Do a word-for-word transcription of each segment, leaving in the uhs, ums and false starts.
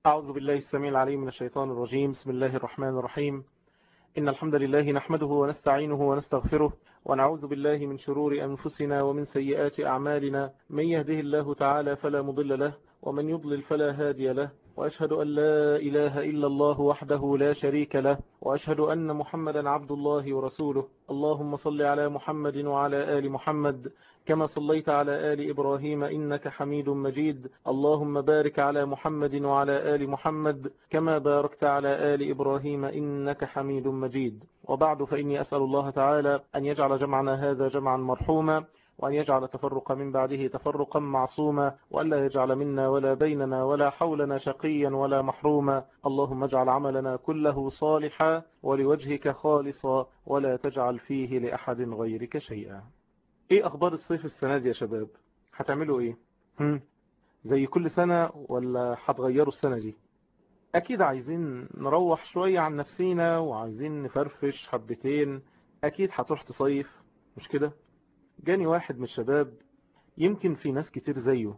أعوذ بالله السميع العليم من الشيطان الرجيم. بسم الله الرحمن الرحيم. إن الحمد لله نحمده ونستعينه ونستغفره ونعوذ بالله من شرور أنفسنا ومن سيئات أعمالنا. من يهده الله تعالى فلا مضل له ومن يضلل فلا هادي له، وأشهد أن لا إله إلا الله وحده لا شريك له، وأشهد أن محمدا عبد الله ورسوله. اللهم صل على محمد وعلى آل محمد كما صليت على آل إبراهيم إنك حميد مجيد. اللهم بارك على محمد وعلى آل محمد كما باركت على آل إبراهيم إنك حميد مجيد. وبعد، فإني أسأل الله تعالى أن يجعل جمعنا هذا جمعا مرحوما، وأن يجعل التفرق من بعده تفرقا معصوما، وألا يجعل منا ولا بيننا ولا حولنا شقيا ولا محروما. اللهم اجعل عملنا كله صالحا ولوجهك خالصا، ولا تجعل فيه لأحد غيرك شيئا. ايه اخبار الصيف السنة دي يا شباب؟ هتعملوا ايه؟ هم؟ زي كل سنة ولا هتغيروا السنة دي؟ اكيد عايزين نروح شوية عن نفسينا وعايزين نفرفش حبتين. اكيد هتروح تصيف، مش كده؟ جاني واحد من الشباب، يمكن في ناس كتير زيه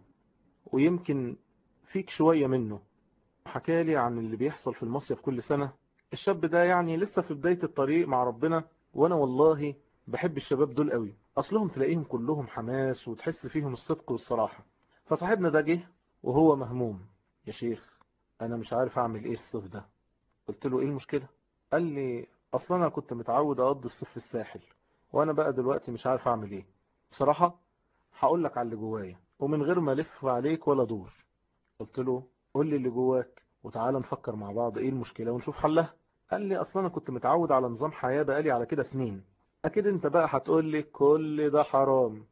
ويمكن فيك شوية منه، حكالي عن اللي بيحصل في المصيف كل سنة. الشاب ده يعني لسه في بداية الطريق مع ربنا، وانا والله بحب الشباب دول قوي، اصلهم تلاقيهم كلهم حماس وتحس فيهم الصدق والصراحة. فصاحبنا ده جه وهو مهموم. يا شيخ انا مش عارف اعمل ايه الصيف ده. قلت له ايه المشكلة؟ قال لي اصلا انا كنت متعود اقضي الصيف في الساحل، وانا بقى دلوقتي مش عارف اعمل ايه. بصراحة هقول لك على اللي جوايا ومن غير ما الف عليك ولا دور. قلت له قول لي اللي جواك وتعالى نفكر مع بعض ايه المشكلة ونشوف حلها. قال لي اصلا انا كنت متعود على نظام حياة بقالي على كده سنين. اكيد انت بقى هتقول لي كل ده حرام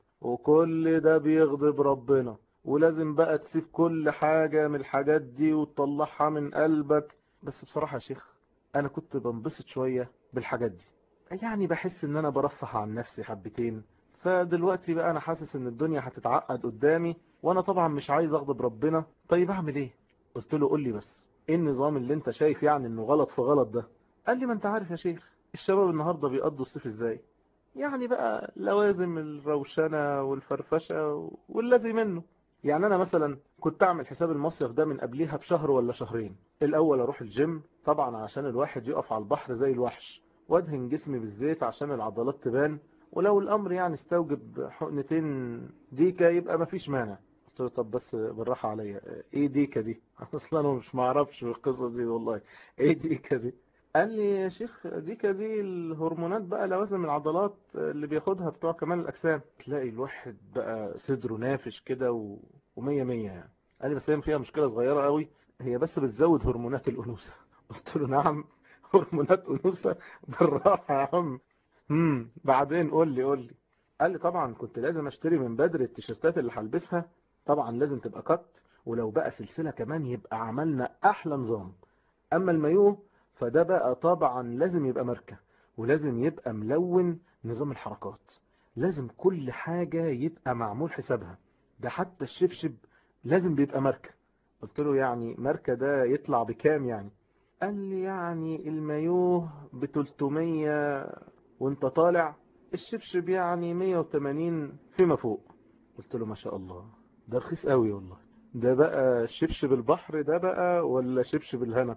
وكل ده بيغضب ربنا، ولازم بقى تسيب كل حاجة من الحاجات دي وتطلعها من قلبك. بس بصراحة يا شيخ انا كنت بنبسط شوية بالحاجات دي، يعني بحس ان انا برفه عن نفسي حبتين. فدلوقتي بقى انا حاسس ان الدنيا هتتعقد قدامي، وانا طبعا مش عايز اغضب ربنا. طيب اعمل ايه؟ قلت له قول لي بس ايه النظام اللي انت شايف يعني انه غلط في غلط ده؟ قال لي ما انت عارف يا شيخ الشباب النهاردة بيقضوا الصيف ازاي، يعني بقى لوازم الروشنة والفرفشة والذي منه. يعني انا مثلا كنت اعمل حساب المصيف ده من قبليها بشهر ولا شهرين. الاول اروح الجيم طبعا عشان الواحد يقف على البحر زي الوحش، وادهن جسمي بالزيت عشان العضلات تبان، ولو الامر يعني استوجب حقنتين ديكا يبقى مفيش مانع. قلت له طب بس بالراحة عليا، ايه ديكا دي؟ اصلا انا مش معرفش القصة دي والله. ايه ديكا دي؟ قال لي يا شيخ ديكا دي الهرمونات بقى لوازم العضلات اللي بياخدها بتوع كمال الاجسام. تلاقي الواحد بقى صدره نافش كده و... ومية مية يعني. قال لي بس هي فيها مشكلة صغيرة قوي، هي بس بتزود هرمونات الانوثة. قلت له نعم، هرمونات انوثة؟ بالراحة يا عم. امم بعدين قول لي قول لي. قال لي طبعا كنت لازم اشتري من بدري التيشيرتات اللي هلبسها، طبعا لازم تبقى كت، ولو بقى سلسلة كمان يبقى عملنا احلى نظام. اما المايوه فده بقى طبعا لازم يبقى ماركة، ولازم يبقى ملون نظام الحركات، لازم كل حاجة يبقى معمول حسابها، ده حتى الشبشب لازم بيبقى ماركة. قلت له يعني ماركة ده يطلع بكام يعني؟ قال لي يعني المايوه ب تلتمية وانت طالع، الشبشب يعني مية وتمانين فيما فوق. قلت له ما شاء الله، ده رخيص قوي والله. ده بقى شبشب البحر ده بقى ولا شبشب الهنا؟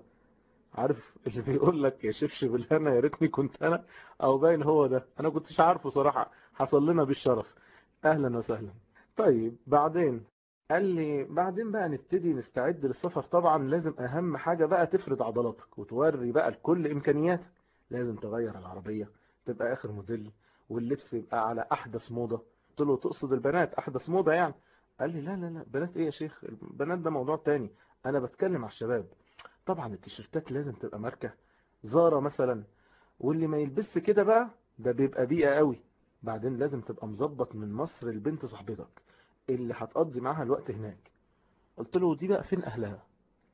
عارف اللي بيقول لك يا شبشب الهنا يا ريتني كنت انا، او باين هو ده. انا كنتش عارفه صراحة، حصل لنا بالشرف. اهلا وسهلا. طيب بعدين قال لي بعدين بقى نبتدي نستعد للسفر. طبعا لازم اهم حاجة بقى تفرد عضلاتك وتوري بقى الكل امكانياتك. لازم تغير العربية تبقى اخر موديل، واللبس يبقى على احدث موضة. قلت له تقصد البنات احدث موضة يعني؟ قال لي لا لا لا، بنات ايه يا شيخ، البنات ده موضوع تاني، انا بتكلم على الشباب. طبعا التيشيرتات لازم تبقى ماركة زارة مثلا، واللي ما يلبس كده بقى ده بيبقى بيئة قوي. بعدين لازم تبقى مظبط من مصر لبنت صاحبتك اللي هتقضي معاها الوقت هناك. قلت له دي بقى فين اهلها؟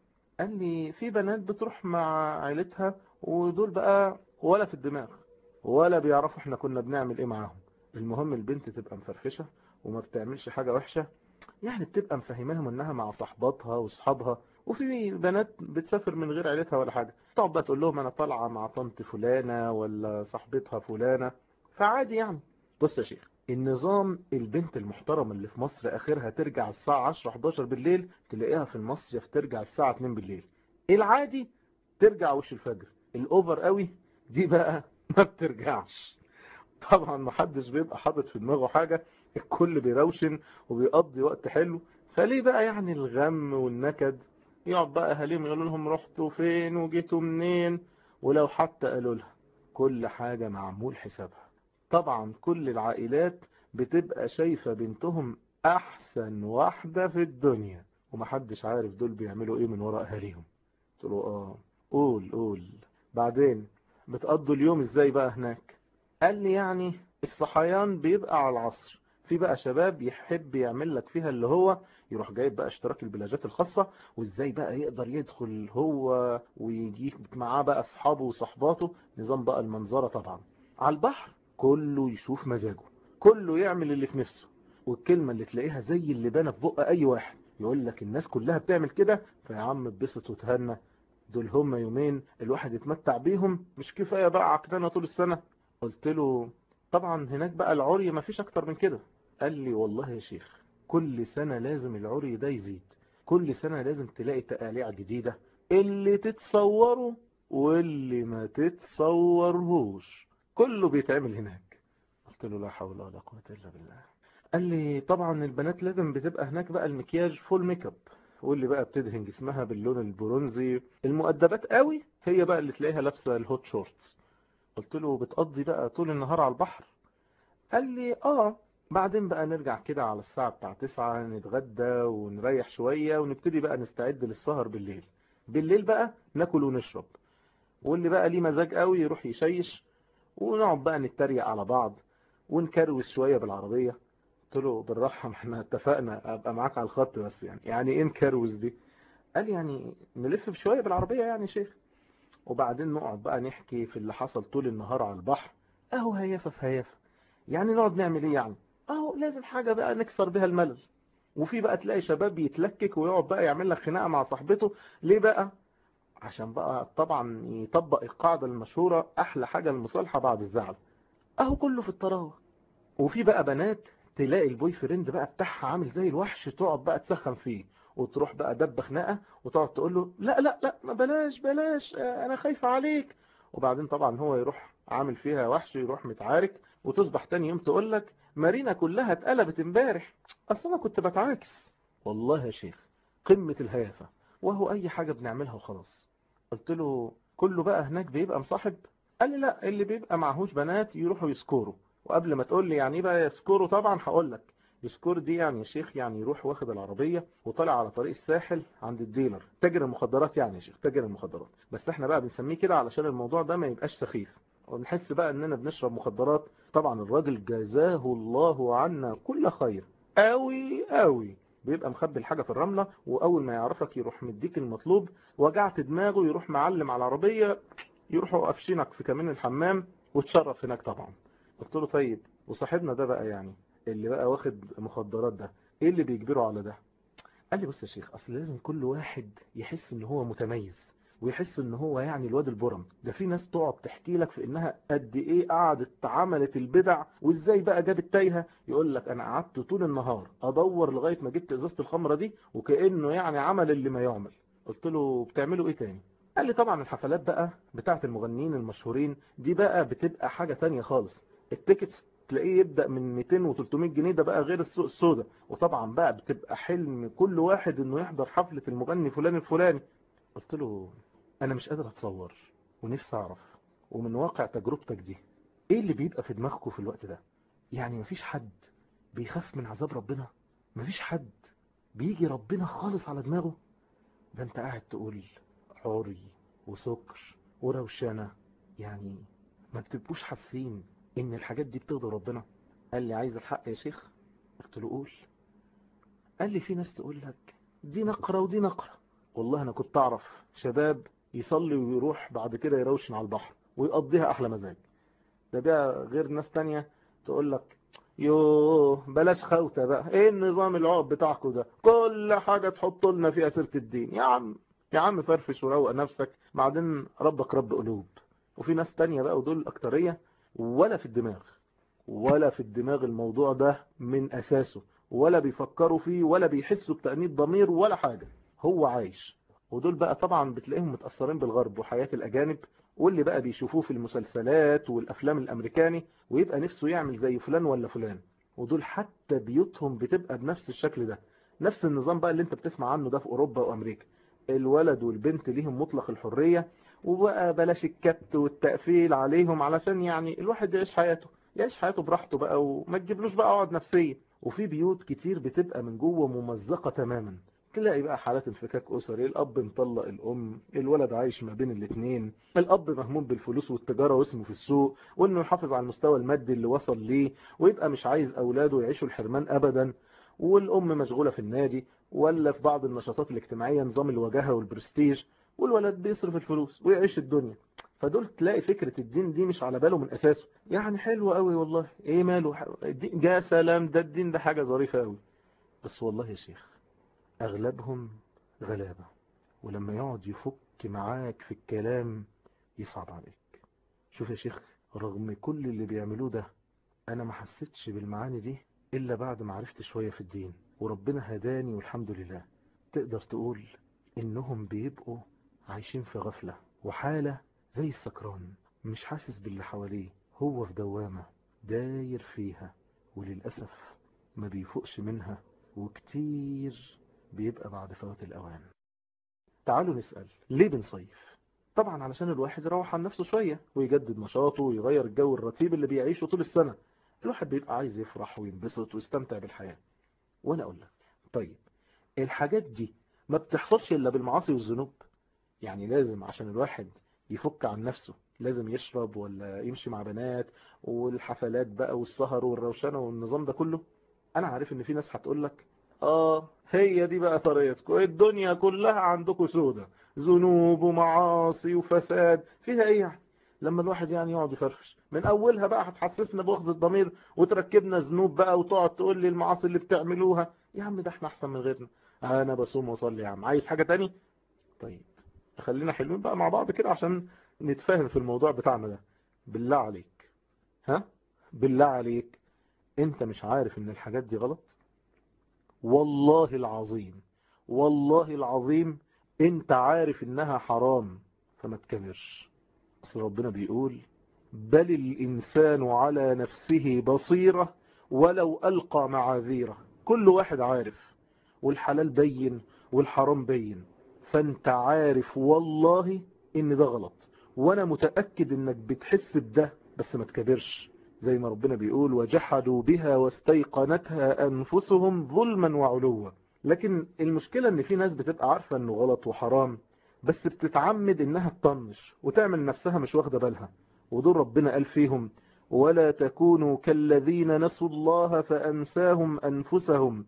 قال لي في بنات بتروح مع عيلتها ودول بقى ولا في الدماغ ولا بيعرفوا احنا كنا بنعمل ايه معاهم. المهم البنت تبقى مفرفشة وما بتعملش حاجة وحشة، يعني بتبقى مفهماهم انها مع صحباتها واصحابها. وفي بنات بتسافر من غير عيلتها ولا حاجة، تقعد بقى تقول لهم انا طالعة مع طنط فلانة ولا صاحبتها فلانة، فعادي يعني. بص يا شيخ النظام، البنت المحترمة اللي في مصر اخرها ترجع الساعة عشرة حداشر بالليل، تلاقيها في المصيف ترجع الساعة اتنين بالليل. العادي ترجع وش الفجر، الاوفر قوي دي بقى ما بترجعش. طبعا ما حدش بيبقى حاطط في دماغه حاجة، الكل بيروشن وبيقضي وقت حلو، فليه بقى يعني الغم والنكد؟ يقعد بقى اهاليهم يقولوا لهم رحتوا فين وجيتوا منين، ولو حتى قالوا لها كل حاجة معمول حسابها. طبعا كل العائلات بتبقى شايفة بنتهم احسن واحدة في الدنيا، ومحدش عارف دول بيعملوا ايه من وراء اهاليهم. قلت له اه، قول قول. بعدين بتقضوا اليوم ازاي بقى هناك؟ قال لي يعني الصحيان بيبقى على العصر، في بقى شباب يحب يعمل لك فيها اللي هو يروح جايب بقى اشتراك البلاجات الخاصة، وازاي بقى يقدر يدخل هو ويجي معاه بقى اصحابه وصحباته، نظام بقى المنظرة طبعا على البحر، كله يشوف مزاجه، كله يعمل اللي في نفسه، والكلمة اللي تلاقيها زي اللي بانه في بق اي واحد يقول لك الناس كلها بتعمل كده، فيا عم اتبسط وتهنى، دول هم يومين الواحد يتمتع بيهم، مش كفاية بقى عكنانة طول السنة. قلت له طبعا هناك بقى العري ما فيش اكتر من كده. قال لي والله يا شيخ كل سنة لازم العري ده يزيد، كل سنة لازم تلاقي تقاليع جديدة، اللي تتصوره واللي ما تتصورهوش كله بيتعمل هناك. قلت له لا حول ولا قوة الا بالله. قال لي طبعا البنات لازم بتبقى هناك بقى المكياج فول ميك اب، واللي بقى بتدهن جسمها باللون البرونزي، المؤدبات قوي هي بقى اللي تلاقيها لابسه الهوت شورتس. قلت له بتقضي بقى طول النهار على البحر؟ قال لي اه، بعدين بقى نرجع كده على الساعة بتاع تسعة نتغدى ونريح شوية ونبتدي بقى نستعد للسهر بالليل. بالليل بقى ناكل ونشرب، واللي بقى ليه مزاج قوي يروح يشيش، ونقعد بقى نتريق على بعض ونكروز شوية بالعربية. قلت له بالراحة، ما احنا اتفقنا ابقى معاك على الخط، بس يعني يعني ايه نكروز دي؟ قال يعني نلف شوية بالعربية يعني يا شيخ، وبعدين نقعد بقى نحكي في اللي حصل طول النهار على البحر. اهو هيافة في هيافة، يعني نقعد نعمل ايه يعني؟ اهو لازم حاجة بقى نكسر بها الملل. وفي بقى تلاقي شباب يتلكك ويقعد بقى يعمل لك خناقة مع صاحبته، ليه بقى؟ عشان بقى طبعا يطبق القاعدة المشهورة احلى حاجة المصالحة بعد الزعل. اهو كله في الطراوة. وفي بقى بنات تلاقي البوي فريند بقى بتاعها عامل زي الوحش، تقعد بقى تسخن فيه، وتروح بقى دب خناقه وتقعد تقول له لا لا لا ما بلاش بلاش آه، انا خايفه عليك. وبعدين طبعا هو يروح عامل فيها وحش، يروح متعارك، وتصبح تاني يوم تقول لك مارينا كلها اتقلبت امبارح، اصل انا كنت بتعاكس. والله يا شيخ قمه الهيافه، وهو اي حاجه بنعملها وخلاص. قلت له كله بقى هناك بيبقى مصاحب؟ قال لي لا، اللي بيبقى معهوش بنات يروحوا يسكوروا. وقبل ما تقول لي يعني ايه بقى يسكوروا، طبعا هقول لك. يسكور دي يعني يا شيخ يعني يروح واخد العربية وطالع على طريق الساحل عند الديلر، تاجر المخدرات يعني يا شيخ، تاجر المخدرات، بس احنا بقى بنسميه كده علشان الموضوع ده ما يبقاش سخيف ونحس بقى اننا بنشرب مخدرات. طبعا الراجل جزاه الله عنا كل خير، قوي قوي، بيبقى مخبي الحاجة في الرملة، واول ما يعرفك يروح مديك المطلوب، وجعت دماغه يروح معلم على العربية، يروحوا قافشينك في كمين الحمام وتشرف هناك طبعا. قلت له طيب وصاحبنا ده بقى يعني اللي بقى واخد مخدرات ده ايه اللي بيجبره على ده؟ قال لي بص يا شيخ، اصل لازم كل واحد يحس ان هو متميز، ويحس ان هو يعني الواد البرم ده. في ناس تقعد تحكي لك في انها قد ايه قعدت عملت البدع وازاي بقى جابت تايهه، يقول لك انا قعدت طول النهار ادور لغايه ما جبت ازازه الخمره دي، وكانه يعني عمل اللي ما يعمل. قلت له بتعملوا ايه تاني؟ قال لي طبعا الحفلات بقى بتاعت المغنيين المشهورين دي بقى بتبقى حاجة تانية خالص، التيكتس تلاقيه يبدأ من مئتين و300 جنيه، ده بقى غير السوق السوداء. وطبعا بقى بتبقى حلم كل واحد انه يحضر حفلة المغني فلان الفلاني. قلت له انا مش قادر اتصور، ونفسي اعرف ومن واقع تجربتك دي ايه اللي بيبقى في دماغكم في الوقت ده؟ يعني مفيش حد بيخاف من عذاب ربنا؟ مفيش حد بيجي ربنا خالص على دماغه؟ ده انت قاعد تقول عري وسكر وروشنة، يعني ما بتبقوش حاسين ان الحاجات دي بتغضب ربنا؟ قال لي عايز الحق يا شيخ؟ قلت له قول. قال لي في ناس تقول لك دي نقرة ودي نقرة. والله انا كنت اعرف شباب يصلي ويروح بعد كده يروشن على البحر ويقضيها احلى مزاج. ده بقى غير ناس تانية تقول لك يوه بلاش خوته بقى، ايه النظام العقد بتاعكم ده، كل حاجة تحطوا لنا فيها سيرة الدين. يا عم يا عم فرفش وروق نفسك، بعدين ربك رب قلوب. وفي ناس تانية بقى ودول الأكترية ولا في الدماغ، ولا في الدماغ الموضوع ده من أساسه، ولا بيفكروا فيه ولا بيحسوا بتأنيب ضمير ولا حاجة. هو عايش ودول بقى طبعا بتلاقيهم متأثرين بالغرب وحياة الأجانب، واللي بقى بيشوفوه في المسلسلات والأفلام الأمريكاني ويبقى نفسه يعمل زي فلان ولا فلان. ودول حتى بيوتهم بتبقى بنفس الشكل ده، نفس النظام بقى اللي انت بتسمع عنه ده في أوروبا وأمريكا. الولد والبنت ليهم مطلق الحرية، وبقى بلاش الكبت والتقفيل عليهم، علشان يعني الواحد يعيش حياته يعيش حياته براحته بقى، وما تجيبلوش بقى عقد نفسية. وفي بيوت كتير بتبقى من جوه ممزقة تماما، تلاقي بقى حالات انفكاك أسري، الأب مطلق الأم، الولد عايش ما بين الاتنين، الأب مهموم بالفلوس والتجارة واسمه في السوق، وإنه يحافظ على المستوى المادي اللي وصل ليه، ويبقى مش عايز أولاده يعيشوا الحرمان أبدا، والأم مشغولة في النادي ولا في بعض النشاطات الاجتماعية، نظام الوجاهة والبرستيج، والولد بيصرف الفلوس ويعيش الدنيا. فدول تلاقي فكرة الدين دي مش على باله من أساسه، يعني حلو قوي والله، ايه ماله جاء سلام، ده الدين ده حاجة ظريفة قوي. بس والله يا شيخ أغلبهم غلابة، ولما يقعد يفك معاك في الكلام يصعب عليك. شوف يا شيخ، رغم كل اللي بيعملوه ده أنا ما حسيتش بالمعاني دي إلا بعد ما عرفت شوية في الدين، وربنا هداني والحمد لله. تقدر تقول إنهم بيبقوا عايشين في غفلة وحالة زي السكران، مش حاسس باللي حواليه، هو في دوامة داير فيها، وللأسف ما بيفوقش منها، وكتير بيبقى بعد فوات الأوان. تعالوا نسأل ليه بنصيف؟ طبعا علشان الواحد يروح عن نفسه شوية ويجدد نشاطه ويغير الجو الرتيب اللي بيعيشه طول السنة. الواحد بيبقى عايز يفرح وينبسط ويستمتع بالحياة. وانا اقول لك، طيب الحاجات دي ما بتحصلش الا بالمعاصي والذنوب؟ يعني لازم عشان الواحد يفك عن نفسه لازم يشرب ولا يمشي مع بنات والحفلات بقى والسهر والروشنة والنظام ده كله؟ انا عارف ان في ناس هتقول لك اه هي دي بقى طريقتكم، الدنيا كلها عندكم سودة، ذنوب ومعاصي وفساد، فيها ايه يعني؟ لما الواحد يعني يقعد يفرفش من اولها بقى هتحسسنا بأخذ الضمير وتركبنا ذنوب بقى، وتقعد تقول لي المعاصي اللي بتعملوها. يا عم ده احنا احسن من غيرنا، انا بصوم واصلي يا عم، عايز حاجة تاني؟ طيب خلينا حلوين بقى مع بعض كده عشان نتفاهم في الموضوع بتاعنا ده. بالله عليك، ها، بالله عليك، انت مش عارف ان الحاجات دي غلط؟ والله العظيم، والله العظيم انت عارف انها حرام، فما تكبرش. اصل ربنا بيقول بل الانسان على نفسه بصيرة ولو القى معاذيره. كل واحد عارف، والحلال بين والحرام بين، فانت عارف والله ان ده غلط، وانا متأكد انك بتحس بده، بس ما تكبرش. زي ما ربنا بيقول وجحدوا بها واستيقنتها انفسهم ظلما وعلوا. لكن المشكلة ان في ناس بتبقى عارفة انه غلط وحرام، بس بتتعمد انها تطنش وتعمل نفسها مش واخدة بالها. ودول ربنا قال فيهم ولا تكونوا كالذين نسوا الله فأنساهم أنفسهم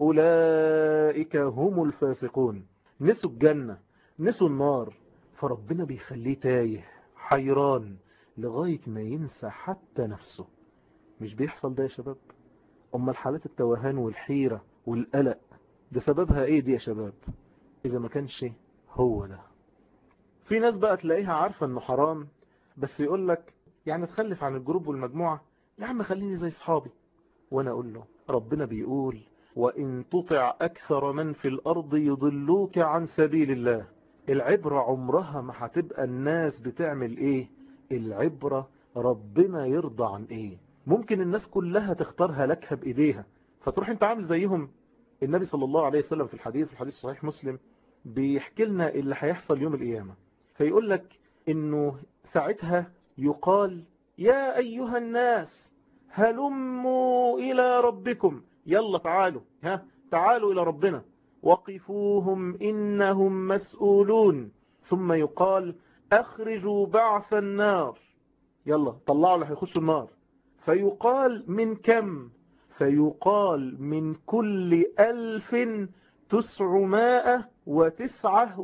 أولئك هم الفاسقون. نسوا الجنة، نسوا النار، فربنا بيخليه تايه حيران لغاية ما ينسى حتى نفسه. مش بيحصل ده يا شباب؟ أما حالات التوهان والحيرة والقلق ده سببها ايه دي يا شباب؟ إذا ما كانش هو ده. في ناس بقى تلاقيها عارفة انه حرام، بس يقول لك يعني تخلف عن الجروب والمجموعة، يا عم خليني زي صحابي. وانا اقول له ربنا بيقول وان تطع اكثر من في الارض يضلوك عن سبيل الله. العبرة عمرها ما هتبقى الناس بتعمل ايه، العبرة ربنا يرضى عن ايه. ممكن الناس كلها تختار هلاكها بايديها فتروح انت عامل زيهم. النبي صلى الله عليه وسلم في الحديث في الحديث صحيح مسلم بيحكي لنا اللي هيحصل يوم القيامة، فيقول لك انه ساعتها يقال يا ايها الناس هلموا الى ربكم، يلا تعالوا، ها تعالوا الى ربنا، وقفوهم انهم مسؤولون. ثم يقال اخرجوا بعث النار، يلا طلعوا اللي هيخشوا النار. فيقال من كم؟ فيقال من كل ألف تسعمائة وتسعة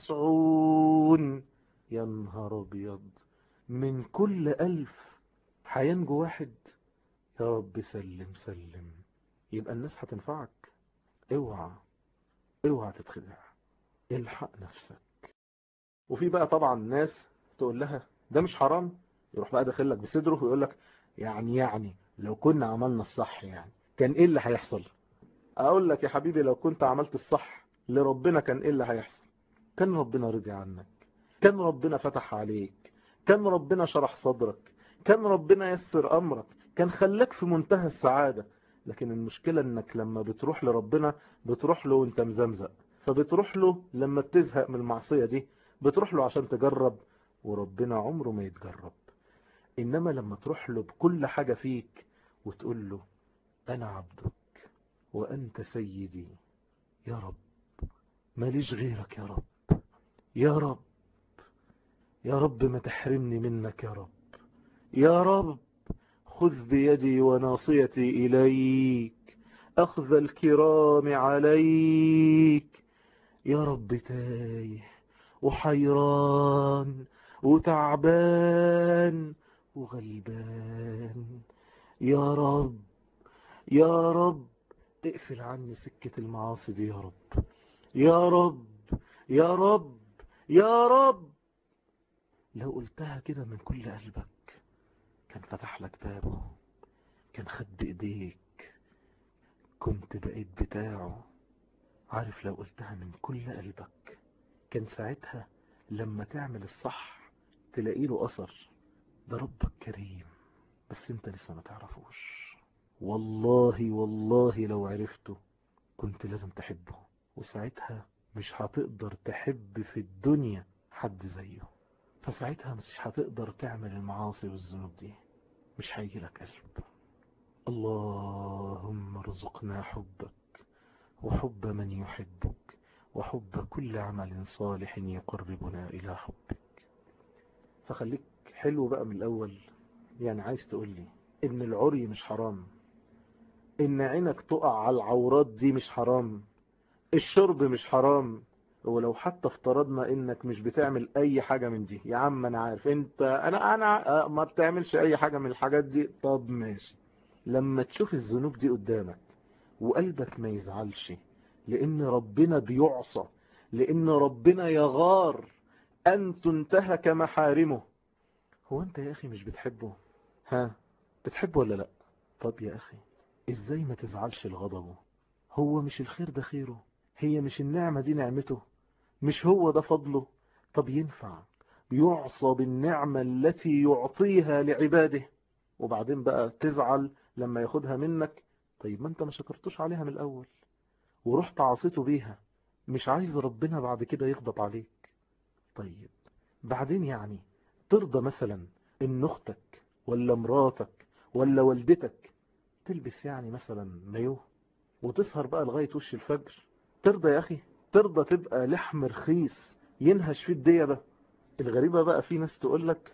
وتسعون. يا نهار أبيض، من كل ألف هينجو واحد؟ يا رب سلم سلم. يبقى الناس هتنفعك؟ اوعى اوعى تتخدع، الحق نفسك. وفي بقى طبعا ناس تقول لها ده مش حرام، يروح بقى داخل لك بصدره ويقول لك يعني يعني لو كنا عملنا الصح يعني كان ايه اللي هيحصل؟ اقول لك يا حبيبي لو كنت عملت الصح لربنا كان ايه اللي هيحصل؟ كان ربنا رضي عنك، كان ربنا فتح عليك، كان ربنا شرح صدرك، كان ربنا يسر أمرك، كان خلاك في منتهى السعادة. لكن المشكلة انك لما بتروح لربنا بتروح له وانت مزمزق، فبتروح له لما بتزهق من المعصية دي بتروح له عشان تجرب، وربنا عمره ما يتجرب. إنما لما تروح له بكل حاجة فيك وتقول له أنا عبدك وأنت سيدي يا رب، ماليش غيرك يا رب، يا رب يا رب ما تحرمني منك يا رب، يا رب خذ بيدي وناصيتي إليك أخذ الكرام عليك، يا رب تايه وحيران وتعبان وغلبان، يا رب يا رب اقفل عني سكة المعاصي دي يا رب، يا رب يا رب يا رب. لو قلتها كده من كل قلبك كان فتح لك بابه، كان خد بإيديك، كنت بقيت بتاعه. عارف لو قلتها من كل قلبك كان ساعتها لما تعمل الصح تلاقي له أثر. ده ربك كريم بس انت لسه ما تعرفوش. والله والله لو عرفته كنت لازم تحبه، وساعتها مش هتقدر تحب في الدنيا حد زيه. فساعتها مش هتقدر تعمل المعاصي والذنوب دي، مش هيجي لك قلب. اللهم ارزقنا حبك وحب من يحبك وحب كل عمل صالح يقربنا إلى حبك. فخليك حلو بقى من الأول. يعني عايز تقول لي إن العري مش حرام، إن عينك تقع على العورات دي مش حرام، الشرب مش حرام، ولو حتى افترضنا إنك مش بتعمل أي حاجة من دي. يا عم أنا عارف أنت أنا أنا ما بتعملش أي حاجة من الحاجات دي. طب ماشي، لما تشوف الذنوب دي قدامك وقلبك ما يزعلش، لأن ربنا بيعصى، لأن ربنا يغار أن تنتهك محارمه، هو أنت يا أخي مش بتحبه؟ ها، بتحبه ولا لأ؟ طب يا أخي إزاي ما تزعلش لغضبه؟ هو مش الخير ده خيره؟ هي مش النعمة دي نعمته؟ مش هو ده فضله؟ طب ينفع يعصى بالنعمة التي يعطيها لعباده وبعدين بقى تزعل لما ياخدها منك؟ طيب ما انت ما شكرتوش عليها من الأول ورحت عصيته بيها، مش عايز ربنا بعد كده يغضب عليك؟ طيب بعدين يعني ترضى مثلا ان اختك ولا مراتك ولا والدتك تلبس يعني مثلا مايوه وتسهر بقى لغاية وش الفجر؟ ترضى يا اخي؟ ترضى تبقى لحم رخيص ينهش فيه الديبة؟ الغريبة بقى في ناس تقولك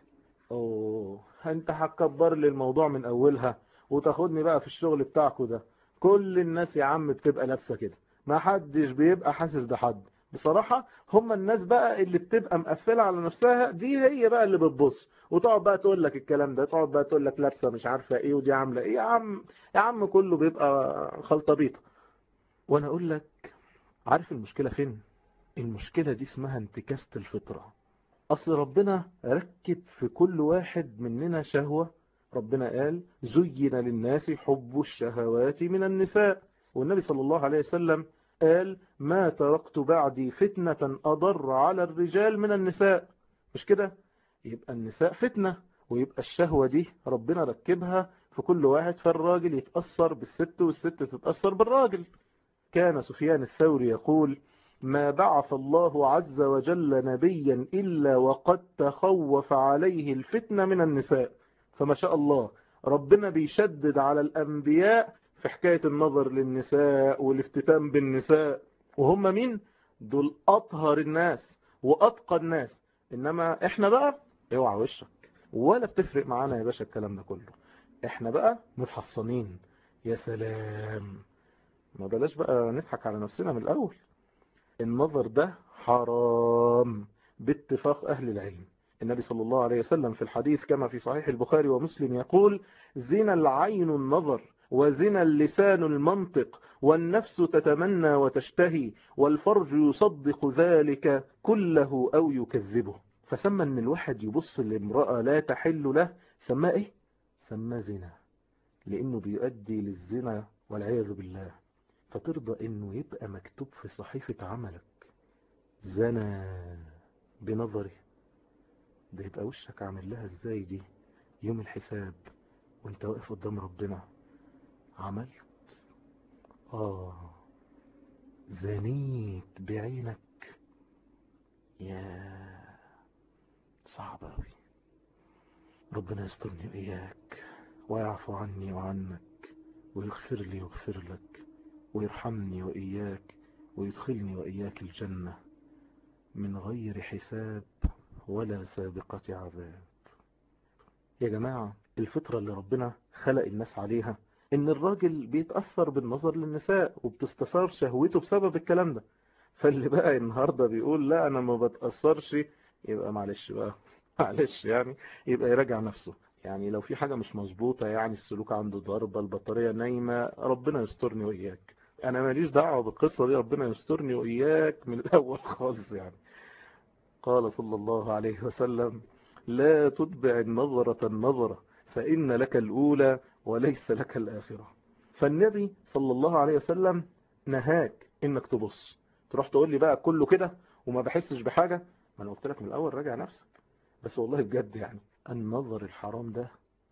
اوه انت هتكبر لي الموضوع من اولها وتاخدني بقى في الشغل بتاعكو ده، كل الناس يا عم بتبقى لابسه كده، ما حدش بيبقى حاسس بحد. بصراحة هم الناس بقى اللي بتبقى مقفلة على نفسها دي هي بقى اللي بتبص وتقعد بقى تقول لك الكلام ده، تقعد بقى تقول لك لابسه مش عارفة ايه ودي عاملة ايه. يا عم يا عم كله بيبقى خلطبيطة. وانا اقول لك عارف المشكلة فين؟ المشكلة دي اسمها انتكاسة الفطرة. أصل ربنا ركب في كل واحد مننا شهوة. ربنا قال زين للناس حب الشهوات من النساء، والنبي صلى الله عليه وسلم قال ما تركت بعدي فتنة أضر على الرجال من النساء. مش كده؟ يبقى النساء فتنة، ويبقى الشهوة دي ربنا ركبها في كل واحد، فالراجل يتأثر بالست والست تتأثر بالراجل. كان سفيان الثوري يقول ما بعث الله عز وجل نبيا إلا وقد تخوف عليه الفتنة من النساء. فما شاء الله ربنا بيشدد على الأنبياء في حكاية النظر للنساء والافتتان بالنساء، وهم مين؟ دول أطهر الناس وأتقى الناس. إنما إحنا بقى اوعى وشك، ولا بتفرق معانا يا باشا الكلام ده كله. إحنا بقى متحصنين. يا سلام، ما بلاش بقى نضحك على نفسنا من الأول. النظر ده حرام باتفاق أهل العلم. النبي صلى الله عليه وسلم في الحديث كما في صحيح البخاري ومسلم يقول زنا العين النظر وزنا اللسان المنطق والنفس تتمنى وتشتهي والفرج يصدق ذلك كله أو يكذبه. فسمى ان الواحد يبص لامرأة لا تحل له سماه ايه؟ سماه زنا، لانه بيؤدي للزنا والعياذ بالله. فترضى انه يبقى مكتوب في صحيفة عملك زنى بنظره، ده يبقى وشك عامل لها ازاي دي يوم الحساب وانت واقف قدام ربنا؟ عملت اه زنيت بعينك، يا صعب اوي. ربنا يسترني وإياك ويعفو عني وعنك ويغفر لي ويغفر لك ويرحمني وإياك ويدخلني وإياك الجنة من غير حساب ولا سابقة عذاب. يا جماعة الفطرة اللي ربنا خلق الناس عليها ان الراجل بيتأثر بالنظر للنساء وبتستثار شهوته بسبب الكلام ده. فاللي بقى النهاردة بيقول لا انا ما بتأثرش، يبقى معلش بقى معلش يعني يبقى يراجع نفسه. يعني لو في حاجة مش مظبوطة، يعني السلوك عنده ضربة، البطارية نايمة، ربنا يسترني وإياك. انا ماليش دعوة بالقصة دي، ربنا يسترني وإياك من الاول خالص. يعني قال صلى الله عليه وسلم لا تتبع النظرة النظرة فإن لك الأولى وليس لك الآخرة. فالنبي صلى الله عليه وسلم نهاك إنك تبص تروح تقول لي بقى كله كده وما بحسش بحاجة. ما أنا قلت لك من الأول راجع نفسك. بس والله بجد يعني النظر الحرام ده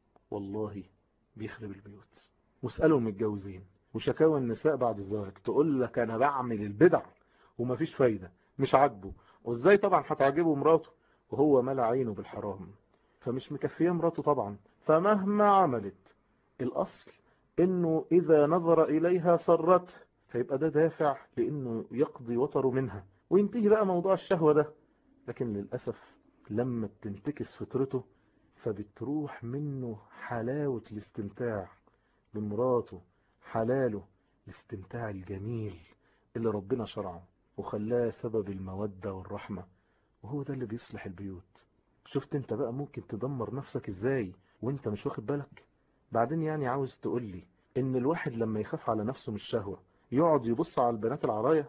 والله بيخرب البيوت. واسألوا المتجوزين وشكاوى النساء بعد الزواج تقول لك أنا بعمل البدع ومفيش فايدة، مش عاجبه. وازاي طبعا هتعجبه مراته وهو ملع عينه بالحرام؟ فمش مكفيه مراته طبعا، فمهما عملت الأصل انه اذا نظر اليها سرته، فيبقى ده دافع لانه يقضي وطره منها وينتهي بقى موضوع الشهوة ده. لكن للأسف لما بتنتكس فطرته فبتروح منه حلاوة الاستمتاع بمراته، حلاله الاستمتاع الجميل اللي ربنا شرعه وخلاه سبب المودة والرحمة. وهو ده اللي بيصلح البيوت. شفت انت بقى ممكن تدمر نفسك ازاي وانت مش واخد بالك؟ بعدين يعني عاوز تقولي ان الواحد لما يخاف على نفسه من الشهوة يقعد يبص على البنات العراية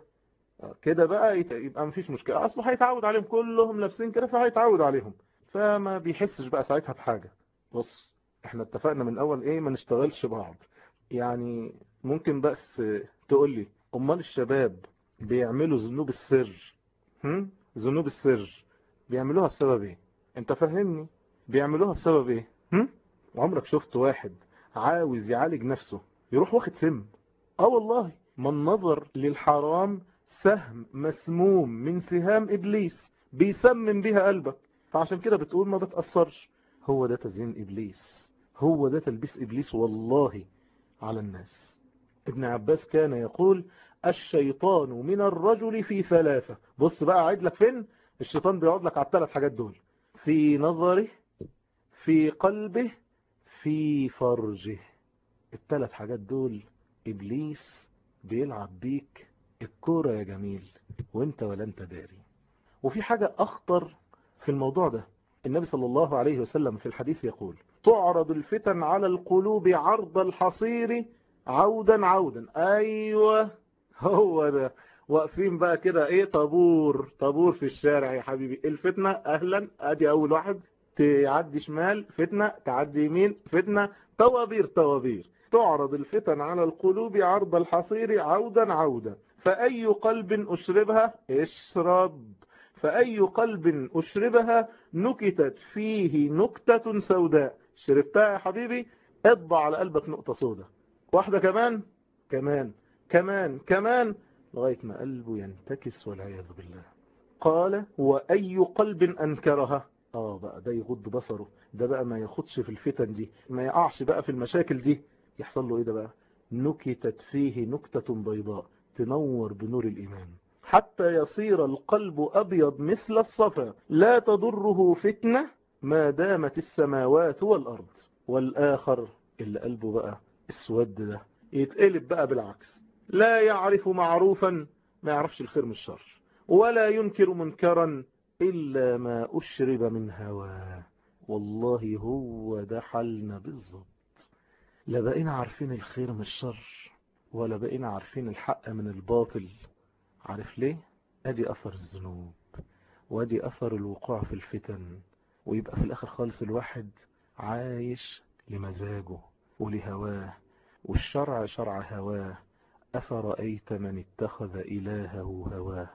كده بقى يبقى مفيش مشكلة، اصله هيتعود عليهم كلهم لابسين كده فهيتعود عليهم، فما بيحسش بقى ساعتها بحاجة. بص احنا اتفقنا من الاول ايه، ما نشتغلش بعض. يعني ممكن بس تقولي امال الشباب بيعملوا ذنوب السر، هم؟ ذنوب السر بيعملوها بسبب ايه؟ انت فهمني، بيعملوها بسبب ايه؟ هم؟ عمرك شفت واحد عاوز يعالج نفسه يروح واخد سم؟ اه والله، ما النظر للحرام سهم مسموم من سهام ابليس بيسمم بيها قلبك، فعشان كده بتقول ما بتأثرش. هو ده تزيين ابليس، هو ده تلبيس ابليس والله على الناس. ابن عباس كان يقول الشيطان من الرجل في ثلاثة. بص بقى اعيد لك فين الشيطان بيقعد لك على الثلاث حاجات دول: في نظره، في قلبه، في فرجه. الثلاث حاجات دول ابليس بيلعب بيك الكورة يا جميل وانت ولا انت داري. وفي حاجة اخطر في الموضوع ده، النبي صلى الله عليه وسلم في الحديث يقول تعرض الفتن على القلوب عرض الحصير عودا عودا. ايوه هو ده، واقفين بقى كده ايه، طابور طابور في الشارع يا حبيبي. الفتنة اهلا، ادي اول واحد، تعدي شمال فتنة، تعدي يمين فتنة، طوابير طوابير. تعرض الفتن على القلوب عرض الحصير عودا عودا، فأي قلب أشربها اشرب، فأي قلب أشربها نكتت فيه نكتة سوداء. شربتها يا حبيبي اطبع على قلبك نقطة سوداء، واحدة كمان كمان كمان كمان لغاية ما قلبه ينتكس والعياذ بالله. قال وأي قلب أنكرها، اه بقى ده يغض بصره، ده بقى ما ياخدش في الفتن دي، ما يقعش بقى في المشاكل دي، يحصل له ايه ده بقى؟ نكتت فيه نكتة بيضاء تنور بنور الإيمان حتى يصير القلب أبيض مثل الصفا لا تضره فتنة ما دامت السماوات والأرض. والآخر اللي قلبه بقى اسود ده يتقلب بقى بالعكس، لا يعرف معروفا، ما يعرفش الخير من الشر، ولا ينكر منكرا إلا ما أشرب من هواه. والله هو ده حالنا بالظبط. لا بقينا عارفين الخير من الشر ولا بقينا عارفين الحق من الباطل. عارف ليه؟ ادي اثر الذنوب وادي اثر الوقوع في الفتن. ويبقى في الاخر خالص الواحد عايش لمزاجه ولهواه، والشرع شرع هواه. افرأيت من اتخذ الهه هواه.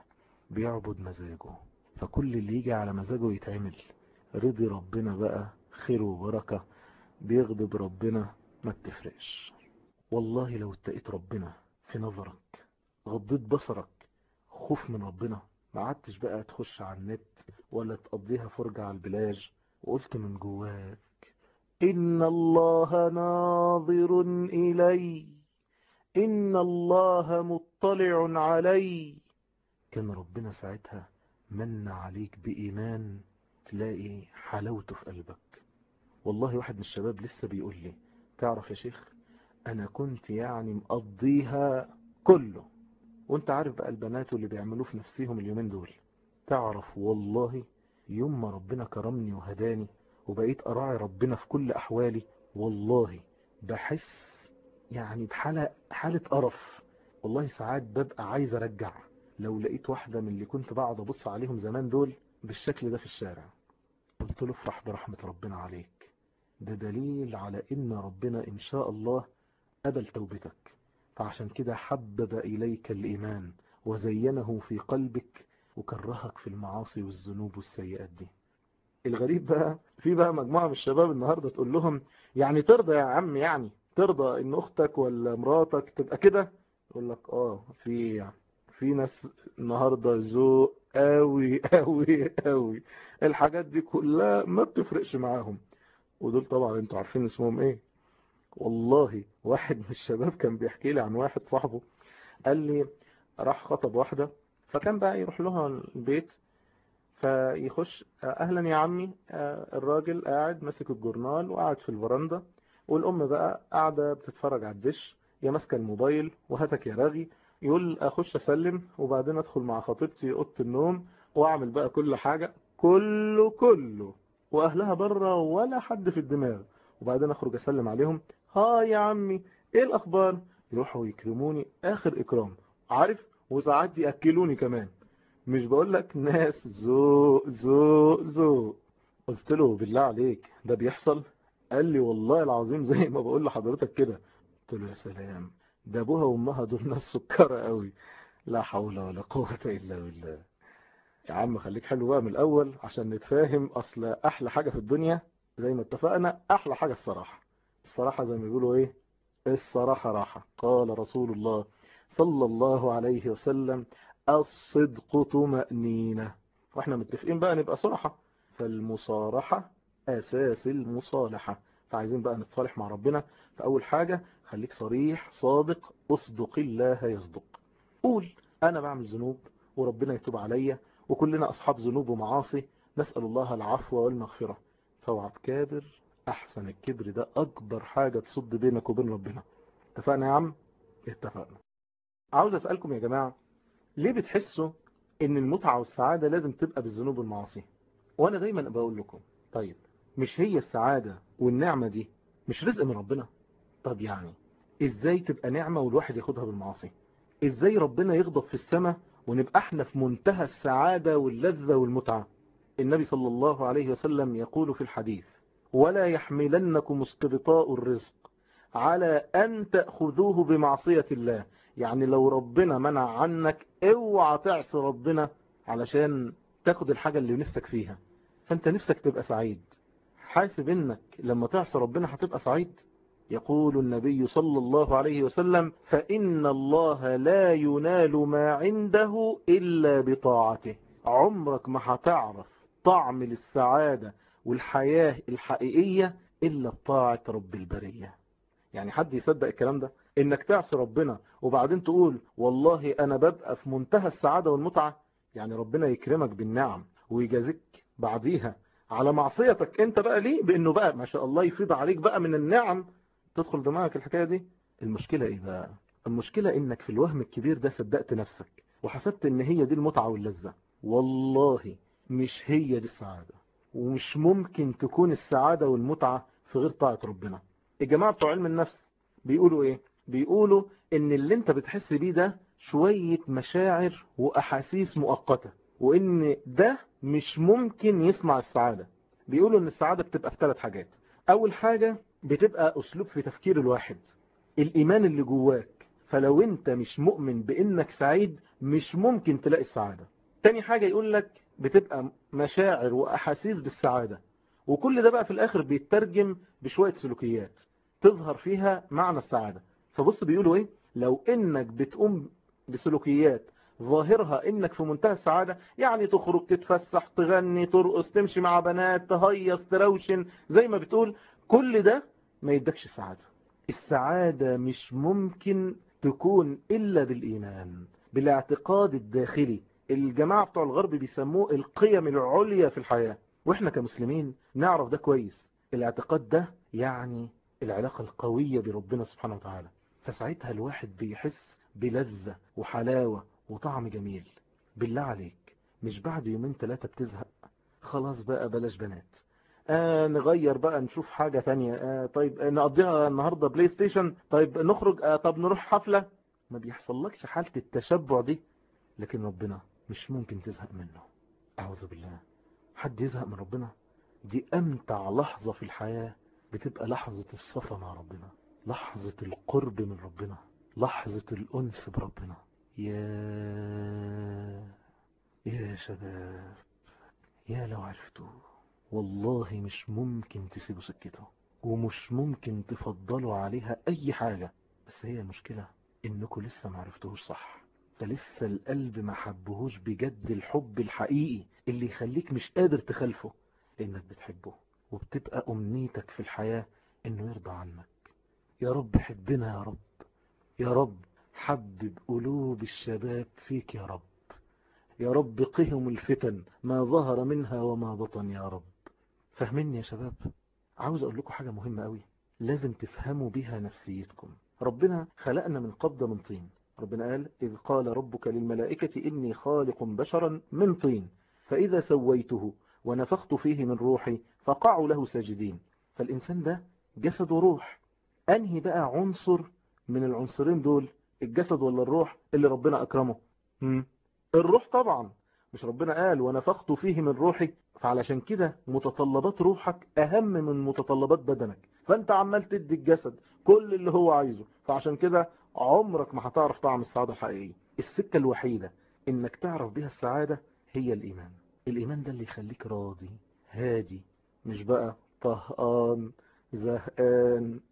بيعبد مزاجه، فكل اللي يجي على مزاجه يتعمل. رضي ربنا بقى خير وبركة، بيغضب ربنا ما بتفرقش. والله لو اتقيت ربنا في نظرك، غضيت بصرك، خوف من ربنا، ما عدتش بقى تخش على النت ولا تقضيها فرجة على البلاج، وقلت من جواك إن الله ناظر إلي، إن الله مطلع علي، كان ربنا ساعتها من عليك بإيمان تلاقي حلاوته في قلبك. والله واحد من الشباب لسه بيقول لي تعرف يا شيخ أنا كنت يعني مقضيها كله، وانت عارف بقى البنات اللي بيعملوه في نفسهم اليومين دول، تعرف والله يوم ما ربنا كرمني وهداني وبقيت أراعي ربنا في كل أحوالي، والله بحس يعني بحالة حالة قرف. والله ساعات ببقى عايز أرجع لو لقيت واحدة من اللي كنت بقعد أبص عليهم زمان دول بالشكل ده في الشارع. قلت له افرح برحمة ربنا عليك، ده دليل على إن ربنا إن شاء الله قبل توبتك، فعشان كده حبب إليك الإيمان وزينه في قلبك وكرهك في المعاصي والذنوب والسيئات دي. الغريب بقى في بقى مجموعة من الشباب النهاردة تقول لهم يعني ترضى يا عم، يعني ترضى ان اختك ولا مراتك تبقى كده؟ يقول لك اه في في ناس النهاردة ذوق قوي قوي قوي، الحاجات دي كلها ما بتفرقش معاهم. ودول طبعا انتوا عارفين اسمهم ايه. والله واحد من الشباب كان بيحكي لي عن واحد صاحبه، قال لي راح خطب واحدة، فكان بقى يروح لها البيت فيخش اهلا يا عمي، الراجل قاعد ماسك الجورنال وقاعد في الفرندا، والام بقى قاعدة بتتفرج على الدش، يا ماسكه الموبايل وهاتك يا راغي. يقول اخش اسلم وبعدين ادخل مع خطيبتي اوضه النوم واعمل بقى كل حاجة كله كله، واهلها بره ولا حد في الدماغ، وبعدين اخرج اسلم عليهم، ها يا عمي ايه الاخبار، يروحوا يكرموني اخر اكرام، عارف، وساعات ياكلوني كمان. مش بقول لك ناس ذوق ذوق ذوق. قلت له بالله عليك ده بيحصل؟ قال لي والله العظيم زي ما بقول لحضرتك كده. قلت له يا سلام، ده ابوها وامها دول ناس سكرة قوي، لا حول ولا قوة الا بالله. يا عم خليك حلو بقى من الاول عشان نتفاهم، اصل احلى حاجة في الدنيا زي ما اتفقنا، احلى حاجة الصراحة. الصراحة زي ما بيقولوا ايه، الصراحة راحة. قال رسول الله صلى الله عليه وسلم الصدق طمأنينة، واحنا متفقين بقى نبقى صراحة، فالمصارحة اساس المصالحة، فعايزين بقى نتصالح مع ربنا. فاول حاجة خليك صريح صادق، اصدق الله يصدق، قول انا بعمل ذنوب وربنا يتوب عليا، وكلنا اصحاب ذنوب ومعاصي، نسأل الله العفو والمغفرة. فاوعى تكابر، احسن الكبر ده اكبر حاجة تصد بينك وبين ربنا. اتفقنا يا عم؟ اتفقنا. عاوز اسألكم يا جماعة، ليه بتحسوا ان المتعة والسعادة لازم تبقى بالذنوب والمعاصي؟ وانا دايما بقول لكم طيب مش هي السعادة والنعمة دي مش رزق من ربنا؟ طب يعني ازاي تبقى نعمة والواحد ياخدها بالمعاصي؟ ازاي ربنا يغضب في السماء ونبقى احنا في منتهى السعادة واللذة والمتعة؟ النبي صلى الله عليه وسلم يقول في الحديث ولا يحملنكم استبطاء الرزق على أن تأخذوه بمعصية الله، يعني لو ربنا منع عنك اوعى تعصي ربنا علشان تاخد الحاجة اللي نفسك فيها. فانت نفسك تبقى سعيد، حاسب انك لما تعصي ربنا هتبقى سعيد؟ يقول النبي صلى الله عليه وسلم فإن الله لا ينال ما عنده إلا بطاعته. عمرك ما هتعرف طعم للسعادة والحياة الحقيقية إلا بطاعة رب البرية. يعني حد يصدق الكلام ده؟ انك تعصي ربنا وبعدين تقول والله انا ببقى في منتهى السعادة والمتعة؟ يعني ربنا يكرمك بالنعم ويجازيك بعديها على معصيتك انت بقى ليه بانه بقى ما شاء الله يفيض عليك بقى من النعم، تدخل دماغك الحكاية دي. المشكلة ايه بقى؟ المشكلة انك في الوهم الكبير ده صدقت نفسك وحسبت ان هي دي المتعة واللذة. والله مش هي دي السعادة، ومش ممكن تكون السعادة والمتعة في غير طاعة ربنا. الجماعة بتوع علم النفس بيقولوا ايه؟ بيقولوا ان اللي انت بتحس بيه ده شوية مشاعر واحاسيس مؤقتة، وان ده مش ممكن يصنع السعادة. بيقولوا ان السعادة بتبقى في ثلاث حاجات. اول حاجة بتبقى اسلوب في تفكير الواحد، الايمان اللي جواك، فلو انت مش مؤمن بانك سعيد مش ممكن تلاقي السعادة. تاني حاجة يقول لك بتبقى مشاعر وأحاسيس بالسعادة، وكل ده بقى في الآخر بيترجم بشوية سلوكيات تظهر فيها معنى السعادة. فبص بيقولوا إيه، لو إنك بتقوم بسلوكيات ظاهرها إنك في منتهى السعادة، يعني تخرج تتفسح تغني ترقص تمشي مع بنات تهيص تروشن زي ما بتقول، كل ده ما يدكش سعادة. السعادة مش ممكن تكون إلا بالإيمان، بالاعتقاد الداخلي. الجماعة بتوع الغرب بيسموه القيم العليا في الحياة، واحنا كمسلمين نعرف ده كويس. الاعتقاد ده يعني العلاقة القوية بربنا سبحانه وتعالى، فساعتها الواحد بيحس بلذة وحلاوة وطعم جميل. بالله عليك، مش بعد يومين ثلاثة بتزهق؟ خلاص بقى بلاش بنات، آه نغير بقى نشوف حاجة تانية، آه طيب آه نقضيها النهاردة بلاي ستيشن، طيب نخرج، آه طب نروح حفلة. ما بيحصلكش حالة التشبع دي؟ لكن ربنا مش ممكن تزهق منه. أعوذ بالله، حد يزهق من ربنا؟ دي أمتع لحظة في الحياة، بتبقى لحظة الصفا مع ربنا، لحظة القرب من ربنا، لحظة الأنس بربنا. يا يا شباب، يا لو عرفتوه، والله مش ممكن تسيبوا سكته، ومش ممكن تفضلوا عليها أي حاجة. بس هي المشكلة إنكم لسه ما عرفتوهوش صح، فلسه القلب ما حبهوش بجد الحب الحقيقي اللي يخليك مش قادر تخلفه، لأنك بتحبه وبتبقى أمنيتك في الحياة إنه يرضى عنك. يا رب حبنا يا رب، يا رب حبب قلوب الشباب فيك يا رب، يا رب قهم الفتن ما ظهر منها وما بطن يا رب. فاهميني يا شباب؟ عاوز أقول لكم حاجة مهمة قوي لازم تفهموا بيها نفسيتكم. ربنا خلقنا من قبضة من طين. ربنا قال إذ قال ربك للملائكة إني خالق بشرا من طين فإذا سويته ونفخت فيه من روحي فقعوا له ساجدين. فالإنسان ده جسد وروح، أنهي بقى عنصر من العنصرين دول، الجسد ولا الروح اللي ربنا أكرمه؟ هم؟ الروح طبعا، مش ربنا قال ونفخت فيه من روحي؟ فعلشان كده متطلبات روحك أهم من متطلبات بدنك، فأنت عمال تدي الجسد كل اللي هو عايزه، فعشان كده عمرك ما هتعرف طعم السعادة الحقيقية. السكة الوحيدة إنك تعرف بيها السعادة هي الإيمان. الإيمان ده اللي يخليك راضي هادي، مش بقى طهقان زهقان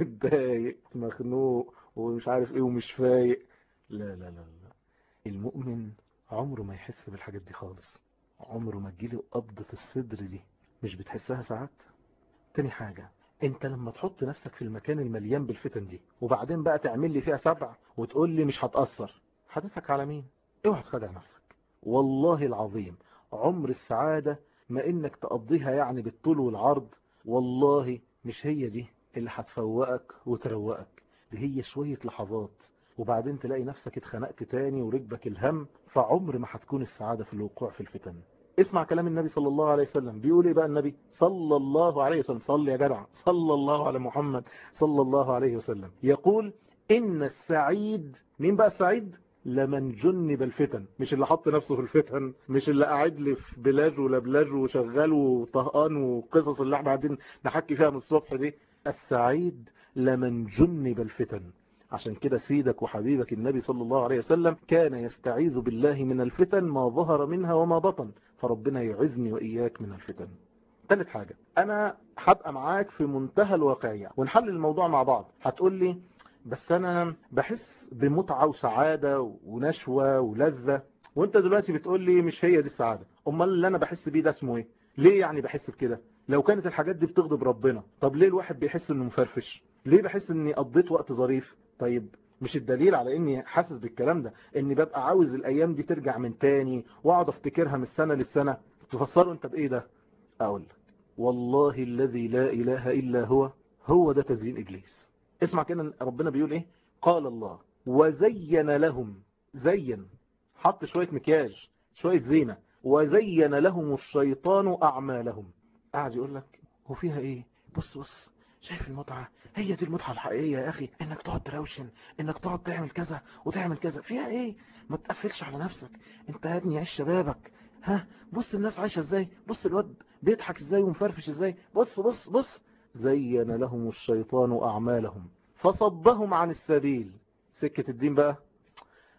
متضايق مخنوق ومش عارف ايه ومش فايق. لا لا لا لا، المؤمن عمره ما يحس بالحاجات دي خالص، عمره ما تجيله قبضة الصدر دي، مش بتحسها ساعات. تاني حاجة، انت لما تحط نفسك في المكان المليان بالفتن دي وبعدين بقى تعمل لي فيها سبع وتقول لي مش هتأثر، هتضحك على مين؟ اوعى تخدع نفسك. والله العظيم عمر السعادة ما انك تقضيها يعني بالطول والعرض، والله مش هي دي اللي هتفوقك وتروقك. دي هي شوية لحظات وبعدين تلاقي نفسك اتخنقت تاني وركبك الهم، فعمر ما هتكون السعادة في الوقوع في الفتن. اسمع كلام النبي صلى الله عليه وسلم، بيقول ايه بقى النبي صلى الله عليه وسلم؟ صلي يا جدع، صلى الله على محمد صلى الله عليه وسلم. يقول إن السعيد، مين بقى السعيد؟ لمن جنب الفتن، مش اللي حط نفسه في الفتن، مش اللي قاعد لي في بلاج ولبلاج وشغال وطهقان وقصص اللي احنا قاعدين نحكي فيها من الصبح دي. السعيد لمن جنب الفتن. عشان كده سيدك وحبيبك النبي صلى الله عليه وسلم كان يستعيذ بالله من الفتن ما ظهر منها وما بطن، فربنا يعزني وإياك من الفتن. ثالث حاجة، أنا هبقى معاك في منتهى الواقعية ونحلل الموضوع مع بعض. هتقول لي بس أنا بحس بمتعة وسعادة ونشوة ولذة، وانت دلوقتي بتقول لي مش هي دي السعادة. امال اللي انا بحس بيه ده اسمه ايه؟ ليه يعني بحس بكده؟ لو كانت الحاجات دي بتغضب ربنا، طب ليه الواحد بيحس انه مفرفش؟ ليه بحس اني قضيت وقت ظريف؟ طيب مش الدليل على اني حاسس بالكلام ده اني ببقى عاوز الايام دي ترجع من تاني واقعد افتكرها من السنة للسنة؟ تفسره انت بايه ده؟ اقول لك، والله الذي لا اله الا هو، هو ده تزيين ابليس. اسمع كده ربنا بيقول ايه، قال الله وزين لهم، زين حط شوية مكياج شوية زينة، وزين لهم الشيطان أعمالهم. قاعد يقول لك هو فيها ايه؟ بص بص، شايف المتعة؟ هي دي المتعة الحقيقية يا أخي، إنك تقعد تروشن، إنك تقعد تعمل كذا وتعمل كذا، فيها ايه؟ ما تقفلش على نفسك، انت يا ابني عيش شبابك. ها بص الناس عايشة ازاي، بص الواد بيضحك ازاي ومفرفش ازاي، بص بص بص. زين لهم الشيطان أعمالهم فصدهم عن السبيل. سكة الدين بقى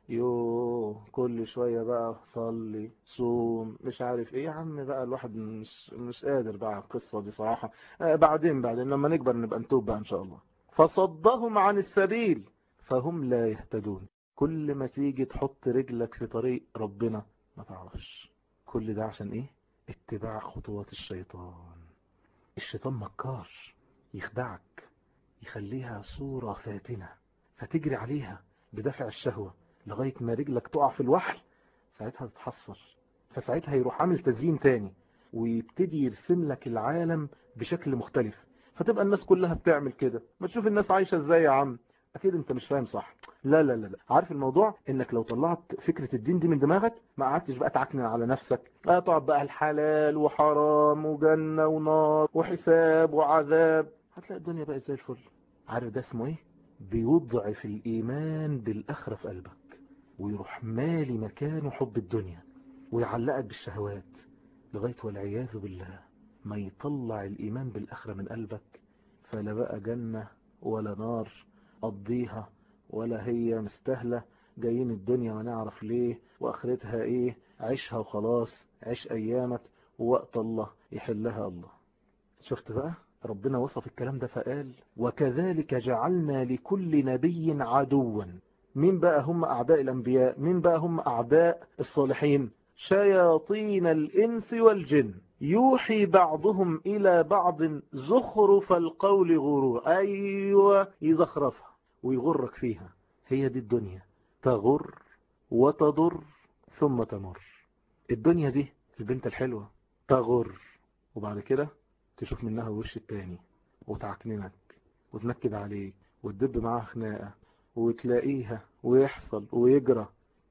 يو كل شوية بقى صلي صوم مش عارف ايه. يا عم بقى الواحد مش, مش قادر بقى على القصة دي صراحة. آه بعدين بعدين لما نكبر نبقى نتوب بقى ان شاء الله. فصدهم عن السبيل فهم لا يهتدون. كل ما تيجي تحط رجلك في طريق ربنا ما تعرفش. كل ده عشان ايه؟ اتباع خطوات الشيطان. الشيطان مكار، يخدعك، يخليها صورة فاتنة فتجري عليها بدافع الشهوة لغاية ما رجلك تقع في الوحل. ساعتها تتحسر، فساعتها يروح عامل تزيين تاني ويبتدي يرسم لك العالم بشكل مختلف. فتبقى الناس كلها بتعمل كده. ما تشوف الناس عايشة ازاي يا عم، اكيد انت مش فاهم صح. لا لا لا لا، عارف الموضوع انك لو طلعت فكرة الدين دي من دماغك ما قعدتش بقى تعكنن على نفسك، لا تقعد بقى الحلال وحرام وجنة ونار وحساب وعذاب، هتلاقي الدنيا بقت زي الفل. عارف ده اسمه ايه؟ بيضعف الايمان بالاخرة في قلبك، ويروح مالي مكانه حب الدنيا ويعلقك بالشهوات لغاية والعياذ بالله ما يطلع الايمان بالاخرة من قلبك. فلا بقى جنة ولا نار قضيها، ولا هي مستاهلة. جايين الدنيا ما نعرف ليه واخرتها ايه، عيشها وخلاص، عيش ايامك ووقت الله يحلها الله. شفت بقى ربنا وصف الكلام ده فقال وكذلك جعلنا لكل نبي عدوا. مين بقى هم أعداء الأنبياء؟ مين بقى هم أعداء الصالحين؟ شياطين الإنس والجن يوحي بعضهم إلى بعض زخرف القول غرور. أيوة يزخرفها ويغرك فيها. هي دي الدنيا، تغر وتضر ثم تمر. الدنيا دي البنت الحلوة تغر، وبعد كده تشوف منها الوش التاني وتعكننك وتنكد عليك وتدب معاها خناقة وتلاقيها ويحصل ويجرى.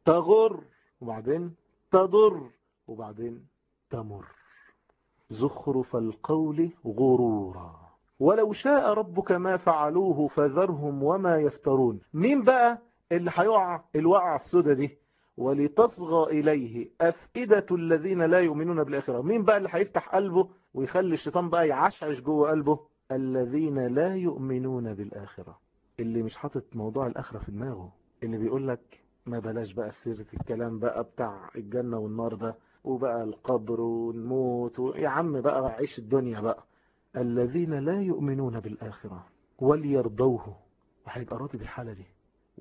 تغر وبعدين تضر وبعدين تمر. زخرف القول غرورا ولو شاء ربك ما فعلوه فذرهم وما يفترون. مين بقى اللي هيقع الوقعة السودة دي؟ ولتصغى إليه أفئدة الذين لا يؤمنون بالآخرة. مين بقى اللي هيفتح قلبه ويخلي الشيطان بقى يعشعش جوه قلبه؟ الذين لا يؤمنون بالآخرة. اللي مش حاطط موضوع الآخرة في دماغه، اللي بيقول لك ما بلاش بقى سيرة الكلام بقى بتاع الجنة والنار ده وبقى القبر والموت و... يا عم بقى عيش الدنيا بقى. الذين لا يؤمنون بالآخرة وليرضوه، وهيبقى راضي بالحالة دي،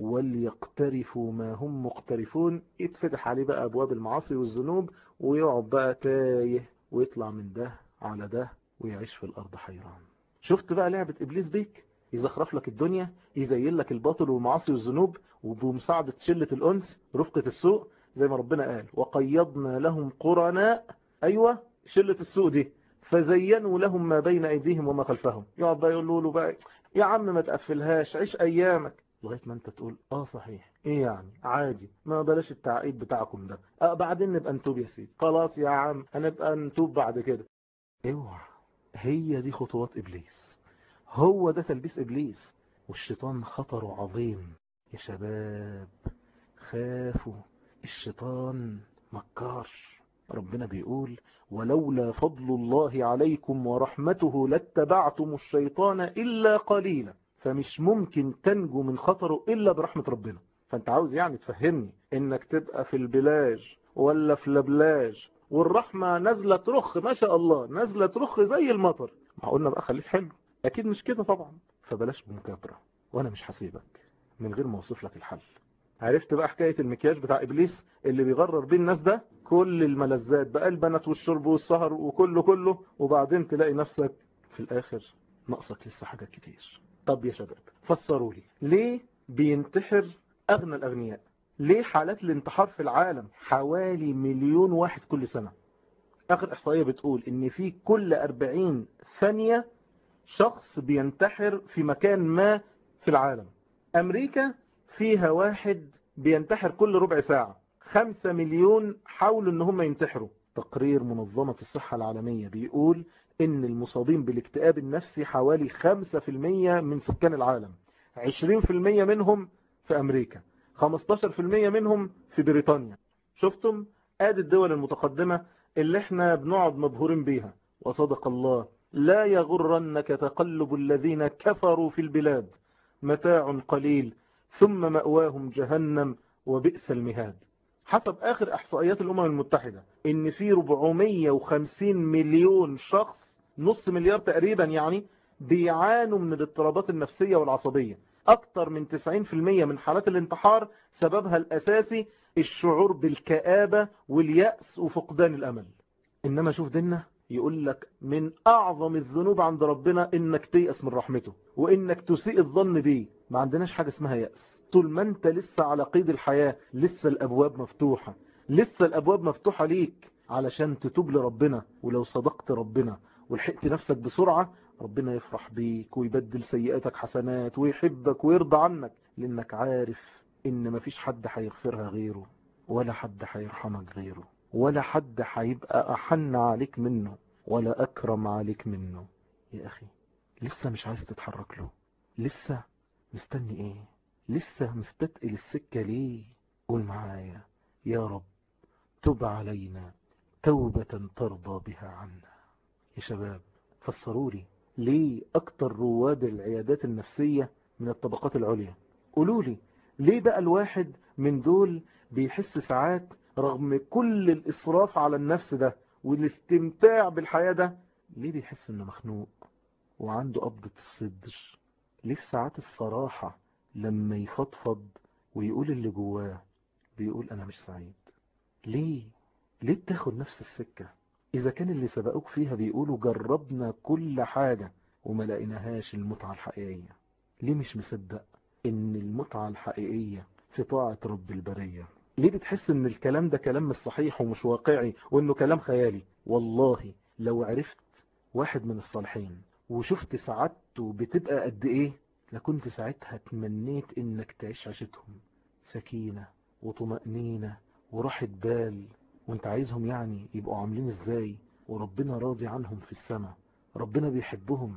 وليقترفوا ما هم مقترفون. يتفتح عليه بقى أبواب المعاصي والذنوب ويقعد بقى تايه ويطلع من ده على ده ويعيش في الأرض حيران. شفت بقى لعبة إبليس بيك؟ يزخرف لك الدنيا، يزين لك الباطل والمعاصي والذنوب، وبمساعدة شلة الأنس رفقة السوء زي ما ربنا قال وقيضنا لهم قرناء. أيوة شلة السوء دي فزينوا لهم ما بين أيديهم وما خلفهم. يقعد بقى يقول له بقى يا عم ما تقفلهاش عيش أيامك، لغاية ما انت تقول اه صحيح ايه يعني عادي ما بلاش التعقيد بتاعكم ده. اه بعدين نبقى نتوب يا سيدي، خلاص يا عم هنبقى نتوب بعد كده. اوعى، هي دي خطوات إبليس، هو ده تلبيس إبليس. والشيطان خطره عظيم يا شباب، خافوا. الشيطان مكار. ربنا بيقول ولولا فضل الله عليكم ورحمته لاتبعتم الشيطان إلا قليلا. فمش ممكن تنجو من خطره إلا برحمة ربنا. فانت عاوز يعني تفهمني انك تبقى في البلاج ولا في لبلاج والرحمة نازلة ترخ ما شاء الله، نازلة ترخ زي المطر، ما قلنا بقى خليك حلو؟ اكيد مش كده طبعا. فبلاش بمكابرة، وانا مش هسيبك من غير ما اوصف لك الحل. عرفت بقى حكاية المكياج بتاع إبليس اللي بيغرر بيه الناس ده؟ كل الملذات بقى البنات والشرب والسهر وكله كله، وبعدين تلاقي نفسك في الآخر ناقصك لسه حاجات كتير. طب يا شباب فسروا لي ليه بينتحر أغنى الأغنياء؟ ليه حالات الانتحار في العالم حوالي مليون واحد كل سنة؟ آخر إحصائية بتقول إن في كل أربعين ثانية شخص بينتحر في مكان ما في العالم. أمريكا فيها واحد بينتحر كل ربع ساعة، خمسة مليون حاولوا ان هم ينتحروا. تقرير منظمة الصحة العالمية بيقول ان المصابين بالاكتئاب النفسي حوالي خمسة في المية من سكان العالم، عشرين في المية منهم في أمريكا، خمستاشر في المية منهم في بريطانيا. شفتم؟ ادي الدول المتقدمة اللي احنا بنقعد مبهورين بيها. وصدق الله لا يغرنك تقلب الذين كفروا في البلاد، متاع قليل ثم مأواهم جهنم وبئس المهاد. حسب آخر إحصائيات الأمم المتحدة إن في أربعمية وخمسين مليون شخص، نص مليار تقريبا يعني، بيعانوا من الاضطرابات النفسية والعصبية. أكتر من تسعين في المية من حالات الانتحار سببها الأساسي الشعور بالكآبة واليأس وفقدان الأمل. إنما شوف ديننا يقول لك من أعظم الذنوب عند ربنا إنك تيأس من رحمته وإنك تسيء الظن بيه. ما عندناش حاجة اسمها يأس طول ما أنت لسه على قيد الحياة، لسه الأبواب مفتوحة، لسه الأبواب مفتوحة ليك علشان تتوب لربنا. ولو صدقت ربنا ولحقت نفسك بسرعة، ربنا يفرح بيك ويبدل سيئاتك حسنات ويحبك ويرضى عنك، لأنك عارف إن مفيش حد هيغفرها غيره، ولا حد هيرحمك غيره، ولا حد هيبقى أحن عليك منه ولا أكرم عليك منه. يا أخي لسه مش عايز تتحرك له؟ لسه مستني ايه؟ لسه مستثقل السكة ليه؟ قول معايا: يا رب تب علينا توبة ترضى بها عنا. يا شباب فسروا لي ليه أكتر رواد العيادات النفسية من الطبقات العليا؟ قولوا لي ليه بقى الواحد من دول بيحس ساعات رغم كل الإسراف على النفس ده والاستمتاع بالحياة ده، ليه بيحس انه مخنوق وعنده قبضة الصدر؟ ليه في ساعات الصراحة لما يفضفض ويقول اللي جواه بيقول أنا مش سعيد؟ ليه؟ ليه تاخد نفس السكة إذا كان اللي سبقوك فيها بيقولوا جربنا كل حاجة وما لقيناهاش المتعة الحقيقية؟ ليه مش مصدق إن المتعة الحقيقية في طاعة رب البرية؟ ليه بتحس إن الكلام ده كلام مش صحيح ومش واقعي وإنه كلام خيالي؟ والله لو عرفت واحد من الصالحين وشفت سعادته بتبقى قد ايه، لكنت ساعتها تمنيت انك تعيش عيشتهم سكينة وطمأنينة وراحة بال. وانت عايزهم يعني يبقوا عاملين ازاي وربنا راضي عنهم في السماء؟ ربنا بيحبهم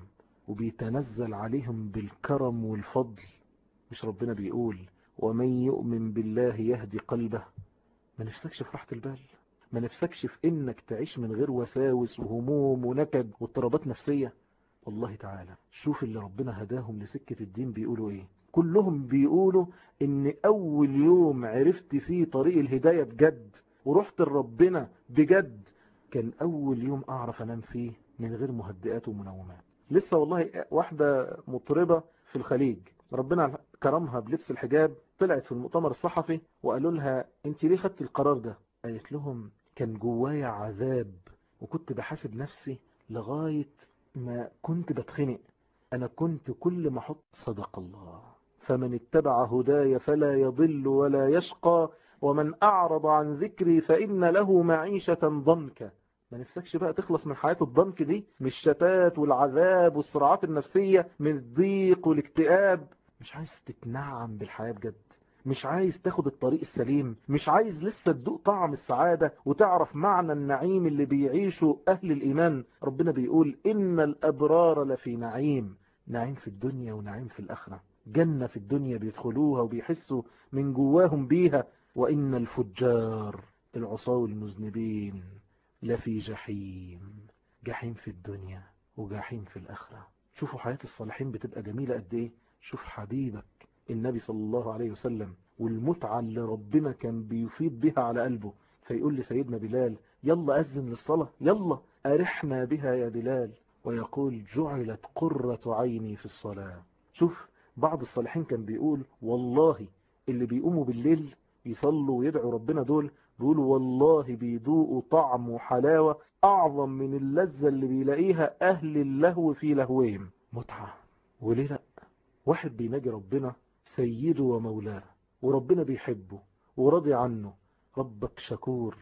وبيتنزل عليهم بالكرم والفضل. مش ربنا بيقول ومن يؤمن بالله يهدي قلبه؟ ما نفسكش في راحة البال؟ ما نفسكش في انك تعيش من غير وساوس وهموم ونكد واضطرابات نفسية؟ والله تعالى شوف اللي ربنا هداهم لسكة الدين بيقولوا ايه. كلهم بيقولوا ان اول يوم عرفت فيه طريق الهداية بجد ورحت لربنا بجد كان اول يوم اعرف انام فيه من غير مهدئات ومنومات. لسه والله واحدة مطربة في الخليج ربنا كرمها بلبس الحجاب، طلعت في المؤتمر الصحفي وقالوا لها انت ليه خدت القرار ده؟ قالت لهم كان جوايا عذاب وكنت بحاسب نفسي لغاية ما كنت بتخنق. أنا كنت كل ما أحط صدق الله فمن اتبع هداي فلا يضل ولا يشقى ومن أعرض عن ذكري فإن له معيشة ضنكا. ما نفسكش بقى تخلص من حياة الضنك دي، من الشتات والعذاب والصراعات النفسية، من الضيق والاكتئاب؟ مش عايز تتنعم بالحياة بجد؟ مش عايز تاخد الطريق السليم؟ مش عايز لسه تدوق طعم السعادة وتعرف معنى النعيم اللي بيعيشه أهل الإيمان؟ ربنا بيقول إن الأبرار لفي نعيم، نعيم في الدنيا ونعيم في الآخرة، جنة في الدنيا بيدخلوها وبيحسوا من جواهم بيها، وإن الفجار العصاة المذنبين لفي جحيم، جحيم في الدنيا وجحيم في الآخرة. شوفوا حياة الصالحين بتبقى جميلة قد إيه. شوف حبيبك النبي صلى الله عليه وسلم والمتعة اللي ربنا كان بيفيض بها على قلبه، فيقول لسيدنا بلال يلا أذن للصلاة، يلا أرحنا بها يا بلال، ويقول جعلت قرة عيني في الصلاة. شوف بعض الصالحين كان بيقول والله اللي بيقوموا بالليل يصلوا ويدعوا ربنا دول بيقولوا والله بيدوقوا طعم وحلاوة أعظم من اللذة اللي بيلاقيها أهل اللهو في لهوهم. متعة. وليه لأ؟ واحد بيناجي ربنا سيده ومولاه وربنا بيحبه وراضي عنه، ربك شكور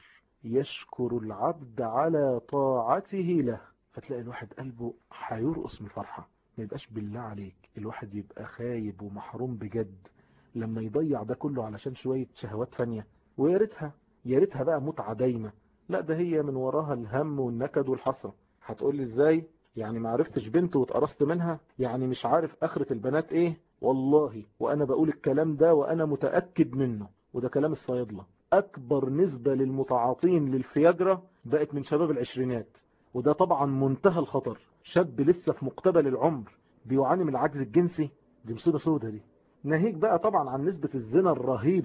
يشكر العبد على طاعته له. فتلاقي الواحد قلبه هيرقص من الفرحة. ما يبقاش بالله عليك الواحد يبقى خايب ومحروم بجد لما يضيع ده كله علشان شوية شهوات فانية، ويا ريتها يا ريتها بقى متعة دايمة. لا ده هي من وراها الهم والنكد والحسرة. هتقول لي ازاي يعني ما عرفتش بنت واتقرصت منها؟ يعني مش عارف اخرة البنات ايه؟ والله وانا بقول الكلام ده وانا متأكد منه، وده كلام الصيادلة. اكبر نسبة للمتعاطين للفياجرا بقت من شباب العشرينات، وده طبعا منتهى الخطر. شاب لسه في مقتبل العمر بيعاني من العجز الجنسي، دي مصيبة سودة دي. ناهيك بقى طبعا عن نسبة الزنا الرهيبة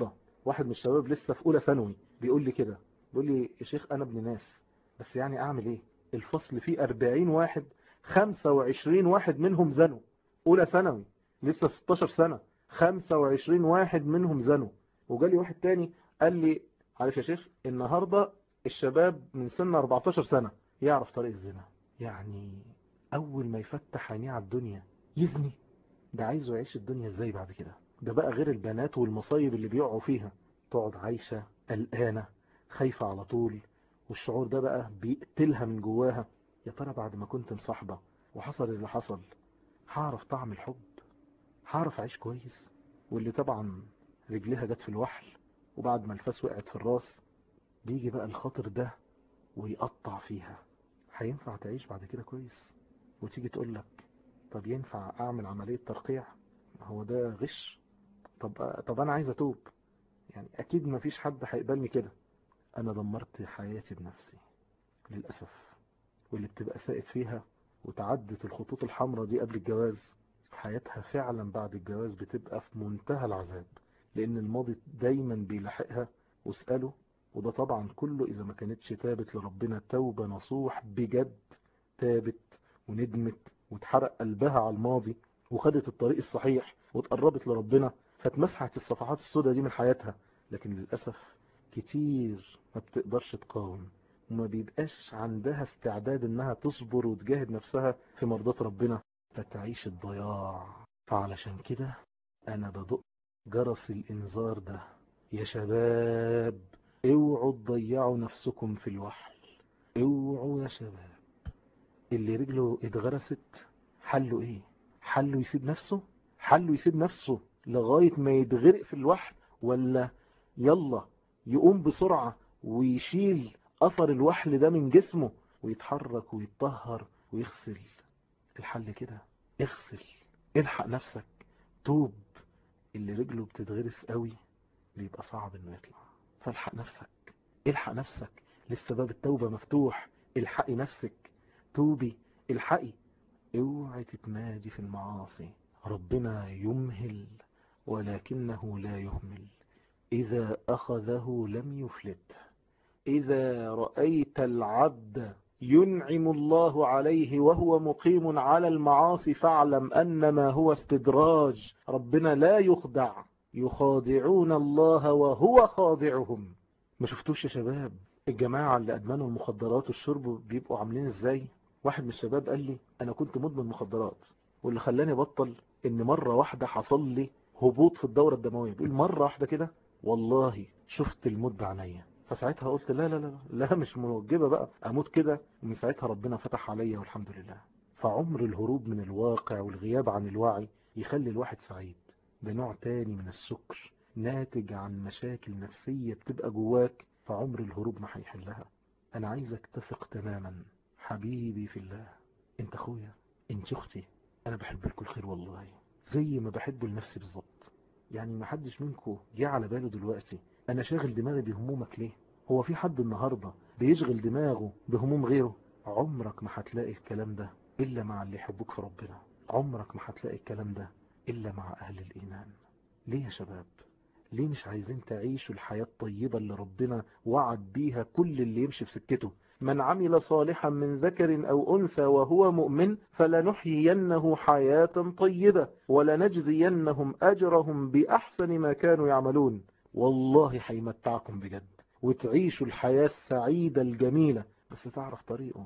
واحد من الشباب لسه في اولى ثانوي بيقول لي كده، بيقول لي يا شيخ انا ابن ناس، بس يعني اعمل ايه؟ الفصل فيه أربعين واحد، خمسة وعشرين واحد منهم زنوا. اولى ثانوي لسه ستاشر سنة، خمسة وعشرين واحد منهم زنوا. وجالي واحد تاني قال لي عارف يا شيخ النهاردة الشباب من سن أربعتاشر سنة يعرف طريق الزنا. يعني اول ما يفتح عينيه على الدنيا يزني؟ ده عايزه يعيش الدنيا ازاي بعد كده؟ ده بقى غير البنات والمصايب اللي بيقعوا فيها، تقعد عايشة قلقانة خايفة على طول، والشعور ده بقى بيقتلها من جواها. يا ترى بعد ما كنت مصاحبة وحصل اللي حصل هعرف طعم الحب؟ هعرف اعيش كويس؟ واللي طبعا رجليها جت في الوحل وبعد ما الفاس وقعت في الراس بيجي بقى الخاطر ده ويقطع فيها. هينفع تعيش بعد كده كويس؟ وتيجي تقول لك طب ينفع اعمل عملية ترقيع؟ هو ده غش؟ طب طب انا عايز اتوب. يعني اكيد ما فيش حد هيقبلني كده. انا دمرت حياتي بنفسي للاسف. واللي بتبقى سائد فيها وتعدت الخطوط الحمراء دي قبل الجواز، حياتها فعلا بعد الجواز بتبقى في منتهى العذاب، لان الماضي دايما بيلاحقها. واسأله، وده طبعا كله اذا ما كانتش تابت لربنا توبة نصوح بجد، تابت وندمت واتحرق قلبها على الماضي وخدت الطريق الصحيح واتقربت لربنا، فاتمسحت الصفحات السوداء دي من حياتها. لكن للأسف كتير ما بتقدرش تقاوم، وما بيبقاش عندها استعداد انها تصبر وتجاهد نفسها في مرضات ربنا، فتعيش الضياع. فعلشان كده انا بدق جرس الانذار ده، يا شباب اوعوا تضيعوا نفسكم في الوحل. اوعوا يا شباب. اللي رجله اتغرست حله ايه؟ حله يسيب نفسه؟ حله يسيب نفسه لغاية ما يتغرق في الوحل، ولا يلا يقوم بسرعة ويشيل اثر الوحل ده من جسمه ويتحرك ويتطهر ويغسل؟ الحل كده، اغسل، الحق نفسك، توب. اللي رجله بتتغرس قوي بيبقى صعب انه يطلع، فالحق نفسك، الحق نفسك، لسه باب التوبة مفتوح. الحقي نفسك، توبي، الحقي، اوعي تتمادي في المعاصي. ربنا يمهل ولكنه لا يهمل، إذا أخذه لم يفلت. إذا رأيت العبد ينعم الله عليه وهو مقيم على المعاصي فاعلم أنما هو استدراج. ربنا لا يخدع، يخادعون الله وهو خادعهم. ما شفتوش يا شباب الجماعة اللي أدمنوا المخدرات والشرب بيبقوا عاملين إزاي؟ واحد من الشباب قال لي أنا كنت مدمن مخدرات، واللي خلاني بطل إن مرة واحدة حصل لي هبوط في الدورة الدموية. بيقول مرة واحدة كده والله شفت الموت بعينيا. فساعتها قلت لا لا لا لا مش موجبة بقى أموت كده. ومن ساعتها ربنا فتح عليا والحمد لله. فعمر الهروب من الواقع والغياب عن الوعي يخلي الواحد سعيد. ده نوع تاني من السكر ناتج عن مشاكل نفسية بتبقى جواك، فعمر الهروب ما هيحلها. أنا عايزك تثق تماما حبيبي في الله، انت اخويا، انت اختي، انا بحب لكم الخير والله زي ما بحب لنفسي بالظبط. يعني ما حدش منكم جه على باله دلوقتي انا شاغل دماغي بهمومك ليه؟ هو في حد النهاردة بيشغل دماغه بهموم غيره؟ عمرك ما هتلاقي الكلام ده الا مع اللي يحبوك في ربنا. عمرك ما هتلاقي الكلام ده الا مع اهل الايمان. ليه يا شباب؟ ليه مش عايزين تعيشوا الحياة الطيبة اللي ربنا وعد بيها كل اللي يمشي في سكته؟ من عمل صالحا من ذكر أو أنثى وهو مؤمن فلنحيينه حياة طيبة ولنجزينهم أجرهم بأحسن ما كانوا يعملون. والله هيمتعكم بجد وتعيشوا الحياة السعيدة الجميلة، بس تعرف طريقه.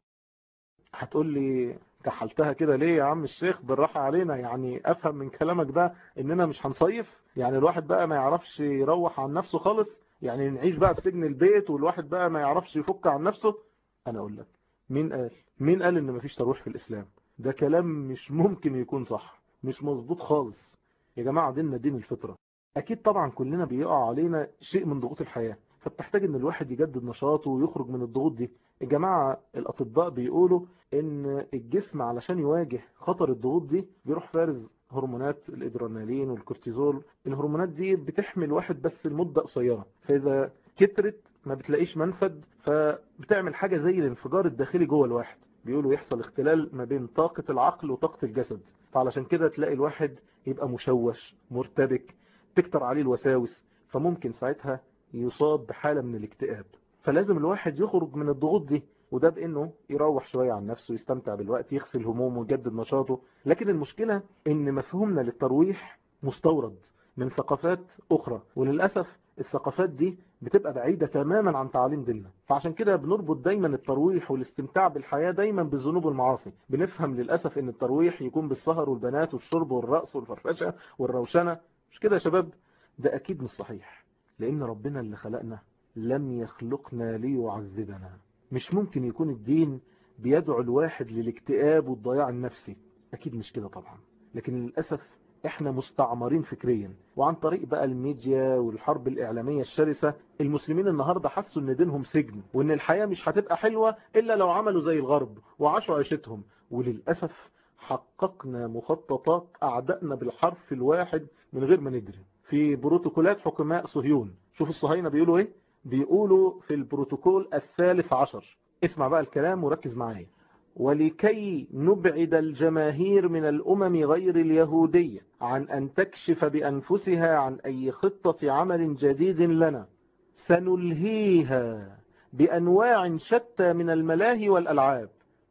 هتقول لي كحلتها كده ليه يا عم الشيخ؟ بالراحة علينا. يعني افهم من كلامك ده اننا مش هنصيف؟ يعني الواحد بقى ما يعرفش يروح عن نفسه خالص؟ يعني نعيش بقى في سجن البيت والواحد بقى ما يعرفش يفك عن نفسه؟ انا اقول لك، مين قال مين قال ان مفيش تروح في الاسلام؟ ده كلام مش ممكن يكون صح، مش مظبوط خالص. يا جماعة ديننا دين الفطرة. اكيد طبعا كلنا بيقع علينا شيء من ضغوط الحياة، فبتحتاج ان الواحد يجدد نشاطه ويخرج من الضغوط دي. الجماعة الاطباء بيقولوا ان الجسم علشان يواجه خطر الضغوط دي بيروح فارز هرمونات الادرينالين والكورتيزول. الهرمونات دي بتحمي الواحد بس لمدة قصيرة، فاذا كترت ما بتلاقيش منفذ، فبتعمل حاجة زي الانفجار الداخلي جوه الواحد. بيقولوا يحصل اختلال ما بين طاقة العقل وطاقة الجسد، فعلشان كده تلاقي الواحد يبقى مشوش مرتبك، تكتر عليه الوساوس، فممكن ساعتها يصاب بحالة من الاكتئاب. فلازم الواحد يخرج من الضغوط دي، وده بانه يروح شوية عن نفسه، يستمتع بالوقت، يغسل همومه ويجدد نشاطه. لكن المشكلة ان مفهومنا للترويح مستورد من ثقافات اخرى، وللأسف الثقافات دي بتبقى بعيدة تماما عن تعاليم ديننا. فعشان كده بنربط دايما الترويح والاستمتاع بالحياة دايما بالذنوب والمعاصي. بنفهم للأسف ان الترويح يكون بالسهر والبنات والشرب والرقص والفرفشة والروشنة. مش كده يا شباب؟ ده اكيد مش صحيح، لان ربنا اللي خلقنا لم يخلقنا ليعذبنا. مش ممكن يكون الدين بيدعو الواحد للاكتئاب والضياع النفسي، اكيد مش كده طبعا. لكن للأسف احنا مستعمرين فكريا، وعن طريق بقى الميديا والحرب الإعلامية الشرسة المسلمين النهاردة حسوا ان دينهم سجن، وان الحياة مش هتبقى حلوة الا لو عملوا زي الغرب وعاشوا عيشتهم. وللأسف حققنا مخططات أعدائنا بالحرف الواحد من غير ما ندري. في بروتوكولات حكماء صهيون، شوف الصهاينة بيقولوا ايه؟ بيقولوا في البروتوكول الثالث عشر، اسمع بقى الكلام وركز معايا: ولكي نبعد الجماهير من الأمم غير اليهودية عن أن تكشف بأنفسها عن أي خطة عمل جديد لنا، سنلهيها بأنواع شتى من الملاهي والألعاب.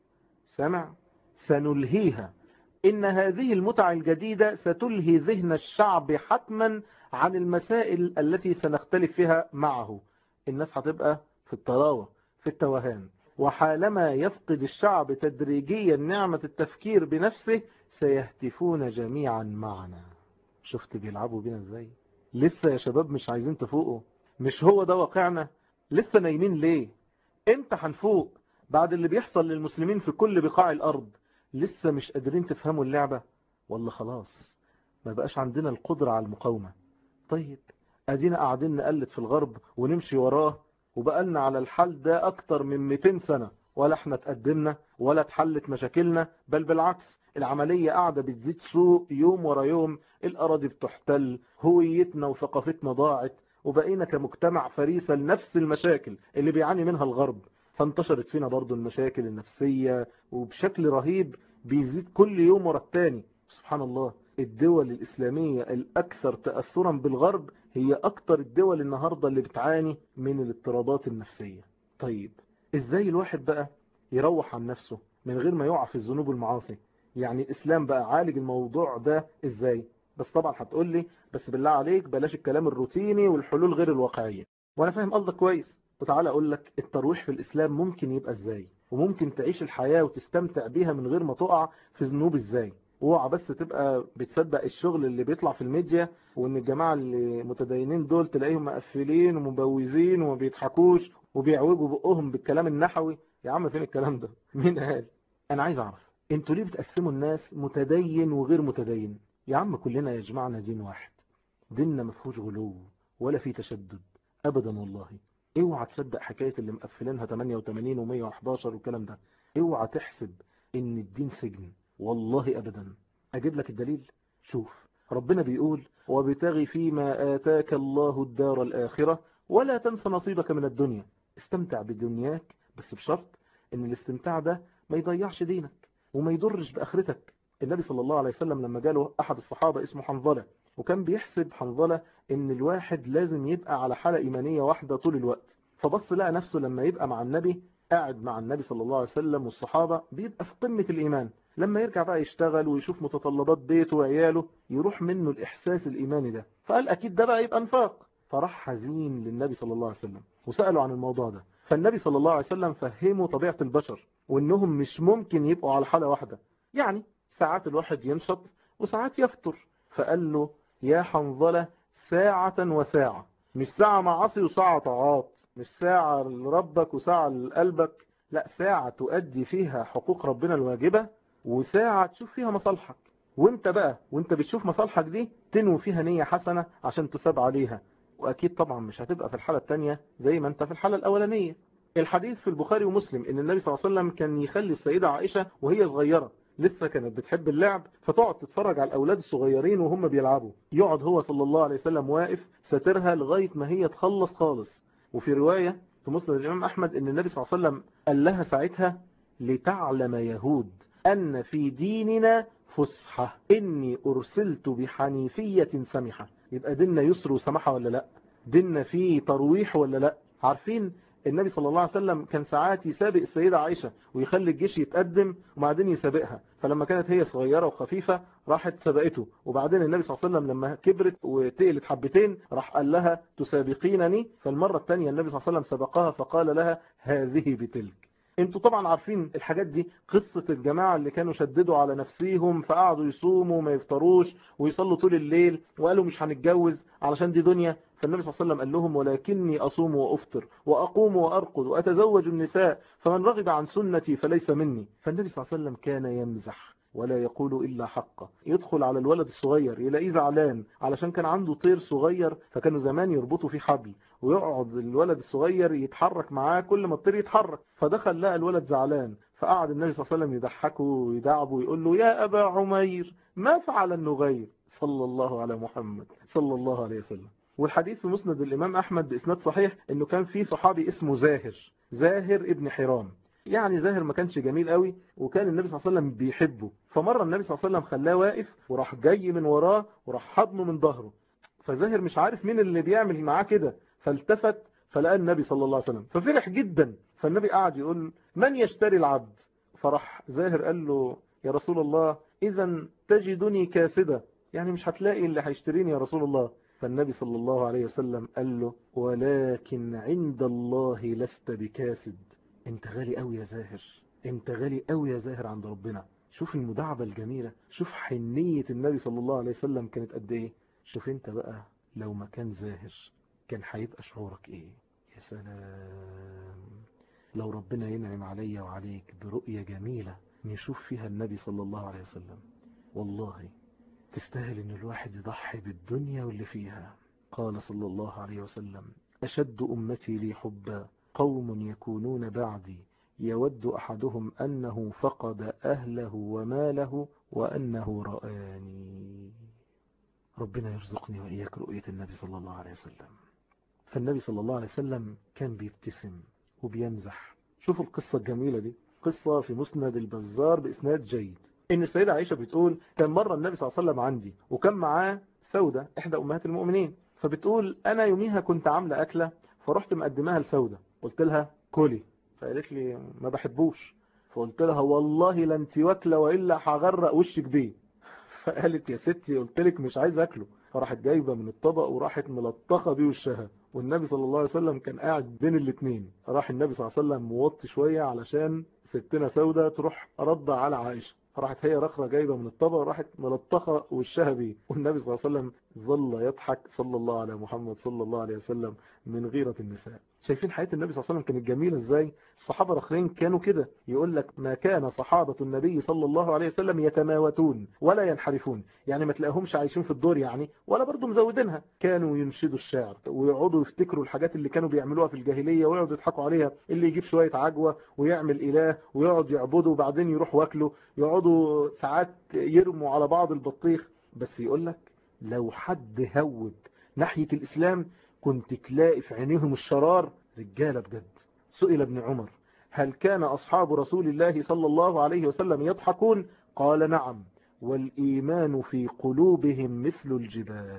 سمع؟ سنلهيها. إن هذه المتع الجديدة ستلهي ذهن الشعب حتما عن المسائل التي سنختلف فيها معه. الناس هتبقى في الطراوة، في التوهان. وحالما يفقد الشعب تدريجيا نعمة التفكير بنفسه سيهتفون جميعا معنا. شفت بيلعبوا بينا ازاي؟ لسه يا شباب مش عايزين تفوقوا؟ مش هو ده واقعنا؟ لسه نايمين ليه؟ امتى هنفوق بعد اللي بيحصل للمسلمين في كل بقاع الارض؟ لسه مش قادرين تفهموا اللعبة؟ ولا خلاص ما بقاش عندنا القدرة على المقاومة؟ طيب ادينا قاعدين نقلد في الغرب ونمشي وراه، وبقالنا على الحال ده اكتر من مئتين سنة، ولا احنا تقدمنا ولا اتحلت مشاكلنا، بل بالعكس العملية قاعدة بتزيد سوء يوم ورا يوم. الاراضي بتحتل، هويتنا وثقافتنا ضاعت، وبقينا كمجتمع فريسة لنفس المشاكل اللي بيعاني منها الغرب. فانتشرت فينا برضو المشاكل النفسية وبشكل رهيب بيزيد كل يوم ورا التاني. سبحان الله، الدول الإسلامية الأكثر تأثرا بالغرب هي أكتر الدول النهاردة اللي بتعاني من الاضطرابات النفسية. طيب إزاي الواحد بقى يروح عن نفسه من غير ما يقع في الذنوب والمعاصي؟ يعني الإسلام بقى عالج الموضوع ده إزاي؟ بس طبعا هتقول لي بس بالله عليك بلاش الكلام الروتيني والحلول غير الواقعية، وأنا فاهم قصدك كويس. وتعالى أقول لك الترويح في الإسلام ممكن يبقى إزاي، وممكن تعيش الحياة وتستمتع بيها من غير ما تقع في ذنوب إزاي. اوعى بس تبقى بتصدق الشغل اللي بيطلع في الميديا، وان الجماعة اللي متدينين دول تلاقيهم مقفلين ومبوزين وما بيضحكوش وبيعوجوا بقهم بالكلام النحوي. يا عم فين الكلام ده؟ مين قال؟ انا عايز اعرف انتوا ليه بتقسموا الناس متدين وغير متدين؟ يا عم كلنا يجمعنا دين واحد، ديننا ما فيهوش غلو ولا فيه تشدد ابدا والله. اوعى تصدق حكاية اللي مقفلينها ثمانية وثمانين ومية وحداشر والكلام ده. اوعى تحسب ان الدين سجن، والله أبدا. أجيب لك الدليل. شوف ربنا بيقول: وابتغي فيما آتاك الله الدار الآخرة ولا تنس نصيبك من الدنيا. استمتع بدنياك بس بشرط ان الاستمتاع ده ما يضيعش دينك وما يضرش بآخرتك. النبي صلى الله عليه وسلم لما جاله أحد الصحابة اسمه حنظلة، وكان بيحسب حنظلة ان الواحد لازم يبقى على حالة إيمانية واحدة طول الوقت، فبص لقى نفسه لما يبقى مع النبي، قاعد مع النبي صلى الله عليه وسلم والصحابة، بيبقى في قمة الإيمان. لما يرجع بقى يشتغل ويشوف متطلبات بيته وعياله يروح منه الإحساس الإيماني ده، فقال أكيد ده بقى يبقى نفاق. فراح حزين للنبي صلى الله عليه وسلم وسأله عن الموضوع ده، فالنبي صلى الله عليه وسلم فهمه طبيعة البشر وإنهم مش ممكن يبقوا على حالة واحدة. يعني ساعات الواحد ينشط وساعات يفتر. فقال له: يا حنظلة، ساعة وساعة، مش ساعة معاصي وساعة طاعات، مش ساعة لربك وساعة لقلبك، لا، ساعة تؤدي فيها حقوق ربنا الواجبة وساعة تشوف فيها مصالحك. وانت بقى وانت بتشوف مصالحك دي تنوي فيها نية حسنة عشان تساب عليها. واكيد طبعا مش هتبقى في الحالة التانية زي ما انت في الحالة الاولانية. الحديث في البخاري ومسلم ان النبي صلى الله عليه وسلم كان يخلي السيدة عائشة وهي صغيرة لسه كانت بتحب اللعب، فتقعد تتفرج على الأولاد الصغيرين وهم بيلعبوا، يقعد هو صلى الله عليه وسلم واقف ساترها لغاية ما هي تخلص خالص. وفي رواية في مسند الإمام أحمد إن النبي صلى الله عليه وسلم قال لها ساعتها: لتعلم يهود أن في ديننا فسحة، إني أرسلت بحنيفية سمحة. يبقى ديننا يسر وسمحة ولا لا؟ ديننا فيه ترويح ولا لا؟ عارفين النبي صلى الله عليه وسلم كان ساعات يسابق السيدة عائشة ويخلي الجيش يتقدم وبعدين يسابقها، فلما كانت هي صغيرة وخفيفة راحت سبقته، وبعدين النبي صلى الله عليه وسلم لما كبرت وتقلت حبتين راح قال لها تسابقينني، فالمرة الثانية النبي صلى الله عليه وسلم سبقها فقال لها هذه بتلك. انتوا طبعا عارفين الحاجات دي، قصة الجماعة اللي كانوا شددوا على نفسيهم فقعدوا يصوموا وما يفطروش ويصلوا طول الليل وقالوا مش هنتجوز علشان دي دنيا، فالنبي صلى الله عليه وسلم قال لهم ولكني أصوم وأفطر وأقوم وأرقد وأتزوج النساء فمن رغب عن سنتي فليس مني. فالنبي صلى الله عليه وسلم كان يمزح ولا يقول إلا حقه. يدخل على الولد الصغير يلاقيه زعلان علشان كان عنده طير صغير فكانوا زمان يربطوا فيه حبل، ويقعد الولد الصغير يتحرك معاه كل ما الطير يتحرك، فدخل لقى الولد زعلان، فقعد النبي صلى الله عليه وسلم يضحكه ويدعبه ويقول له يا أبا عمير ما فعل النغير، صلى الله على محمد صلى الله عليه وسلم. والحديث في مسند الإمام أحمد بإسناد صحيح إنه كان في صحابي اسمه زاهر، زاهر ابن حرام، يعني زاهر ما كانش جميل قوي وكان النبي صلى الله عليه وسلم بيحبه، فمرة النبي صلى الله عليه وسلم خلاه واقف وراح جاي من وراه وراح حضنه من ظهره، فزاهر مش عارف مين اللي بيعمل معاه كده، فالتفت فلقى النبي صلى الله عليه وسلم ففرح جدا، فالنبي قعد يقول من يشتري العبد، فراح زاهر قال له يا رسول الله إذا تجدني كاسدة، يعني مش هتلاقي اللي هيشتريني يا رسول الله. فالنبي صلى الله عليه وسلم قال له ولكن عند الله لست بكاسد، انت غالي قوي يا زاهر، انت غالي قوي يا زاهر عند ربنا. شوف المداعبة الجميلة، شوف حنية النبي صلى الله عليه وسلم كانت قد ايه. شوف انت بقى لو ما كان زاهر كان هيبقى شعورك ايه؟ يا سلام لو ربنا ينعم عليا وعليك برؤية جميلة نشوف فيها النبي صلى الله عليه وسلم، والله تستاهل ان الواحد يضحي بالدنيا واللي فيها. قال صلى الله عليه وسلم أشد أمتي لي حبا قوم يكونون بعدي يود أحدهم أنه فقد أهله وماله وأنه رآني. ربنا يرزقني وإياك رؤية النبي صلى الله عليه وسلم. فالنبي صلى الله عليه وسلم كان بيبتسم وبيمزح. شوفوا القصة الجميلة دي، قصة في مسند البزار بإسناد جيد، إن السيدة عائشة بتقول كان مرة النبي صلى الله عليه وسلم عندي وكان معاه سودة إحدى أمهات المؤمنين، فبتقول أنا يوميها كنت عاملة أكلة فرحت مقدماها لسودة، قلت لها كلي، فقالت لي ما بحبوش، فقلت لها والله لن واكلة وإلا هغرق وشك بيه، فقالت يا ستي قلت لك مش عايز أكله، فراحت جايبة من الطبق وراحت ملطخة بيه وشها، والنبي صلى الله عليه وسلم كان قاعد بين الاثنين، راح النبي صلى الله عليه وسلم موطي شوية علشان ستنا سودة تروح رد على عائشة، راحت هي رخرة جايبة من الطبق وراحت ملطخة وشها بيه، والنبي صلى الله عليه وسلم ظل يضحك صلى الله على محمد صلى الله عليه وسلم من غيرة النساء. شايفين حياة النبي صلى الله عليه وسلم كانت جميلة ازاي؟ الصحابة الاخرين كانوا كده، يقول لك ما كان صحابة النبي صلى الله عليه وسلم يتماوتون ولا ينحرفون، يعني ما تلاقيهمش عايشين في الدور يعني ولا برضو مزودينها، كانوا ينشدوا الشعر ويقعدوا يفتكروا الحاجات اللي كانوا بيعملوها في الجاهلية ويقعدوا يضحكوا عليها، اللي يجيب شوية عجوة ويعمل إله ويقعد يعبده وبعدين يروح واكله، يقعدوا ساعات يرموا على بعض البطيخ. بس يقول لك لو حد هود ناحية الإسلام كنت تلاقي في عينيهم الشرار رجالة بجد. سئل ابن عمر هل كان أصحاب رسول الله صلى الله عليه وسلم يضحكون؟ قال نعم والإيمان في قلوبهم مثل الجبال.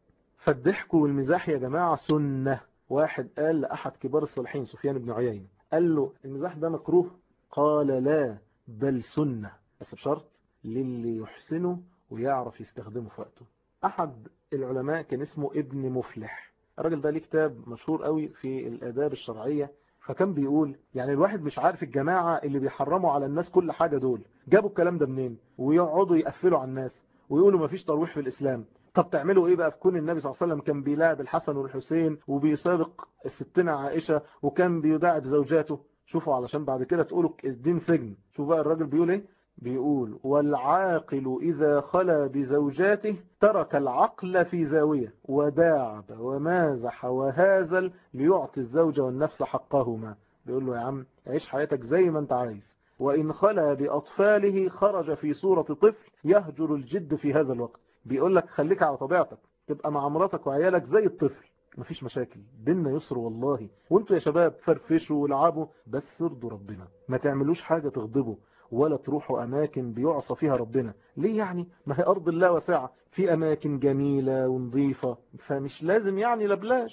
فالضحك والمزاح يا جماعة سنة. واحد قال لأحد كبار الصالحين سفيان بن عيينة قال له المزاح ده مكروه؟ قال لا بل سنة، بس بشرط للي يحسنه ويعرف يستخدمه في وقته. أحد العلماء كان اسمه ابن مفلح، الراجل ده ليه كتاب مشهور قوي في الآداب الشرعية، فكان بيقول يعني الواحد مش عارف الجماعة اللي بيحرموا على الناس كل حاجة دول جابوا الكلام ده منين، ويقعدوا يقفلوا على الناس ويقولوا مفيش ترويح في الإسلام. طب تعملوا ايه بقى في كون النبي صلى الله عليه وسلم كان بيلاعب الحسن والحسين وبيسابق الستنا عائشة وكان بيداعب زوجاته؟ شوفوا علشان بعد كده تقولوا الدين سجن. شوف بقى الراجل بيقول ايه، بيقول والعاقل إذا خلا بزوجاته ترك العقل في زاوية وداعب ومازح وهازل ليعطي الزوجة والنفس حقهما. بيقول له يا عم عيش حياتك زي ما انت عايز، وإن خلا بأطفاله خرج في صورة طفل يهجر الجد في هذا الوقت. بيقول لك خليك على طبيعتك، تبقى مع مراتك وعيالك زي الطفل، مفيش مشاكل، ديننا يسر والله. وانتوا يا شباب فرفشوا والعبوا بس ارضوا ربنا، ما تعملوش حاجة تغضبه ولا تروحوا أماكن بيعصى فيها ربنا. ليه يعني؟ ما هي أرض الله واسعة، في أماكن جميلة ونظيفة، فمش لازم يعني لبلاش.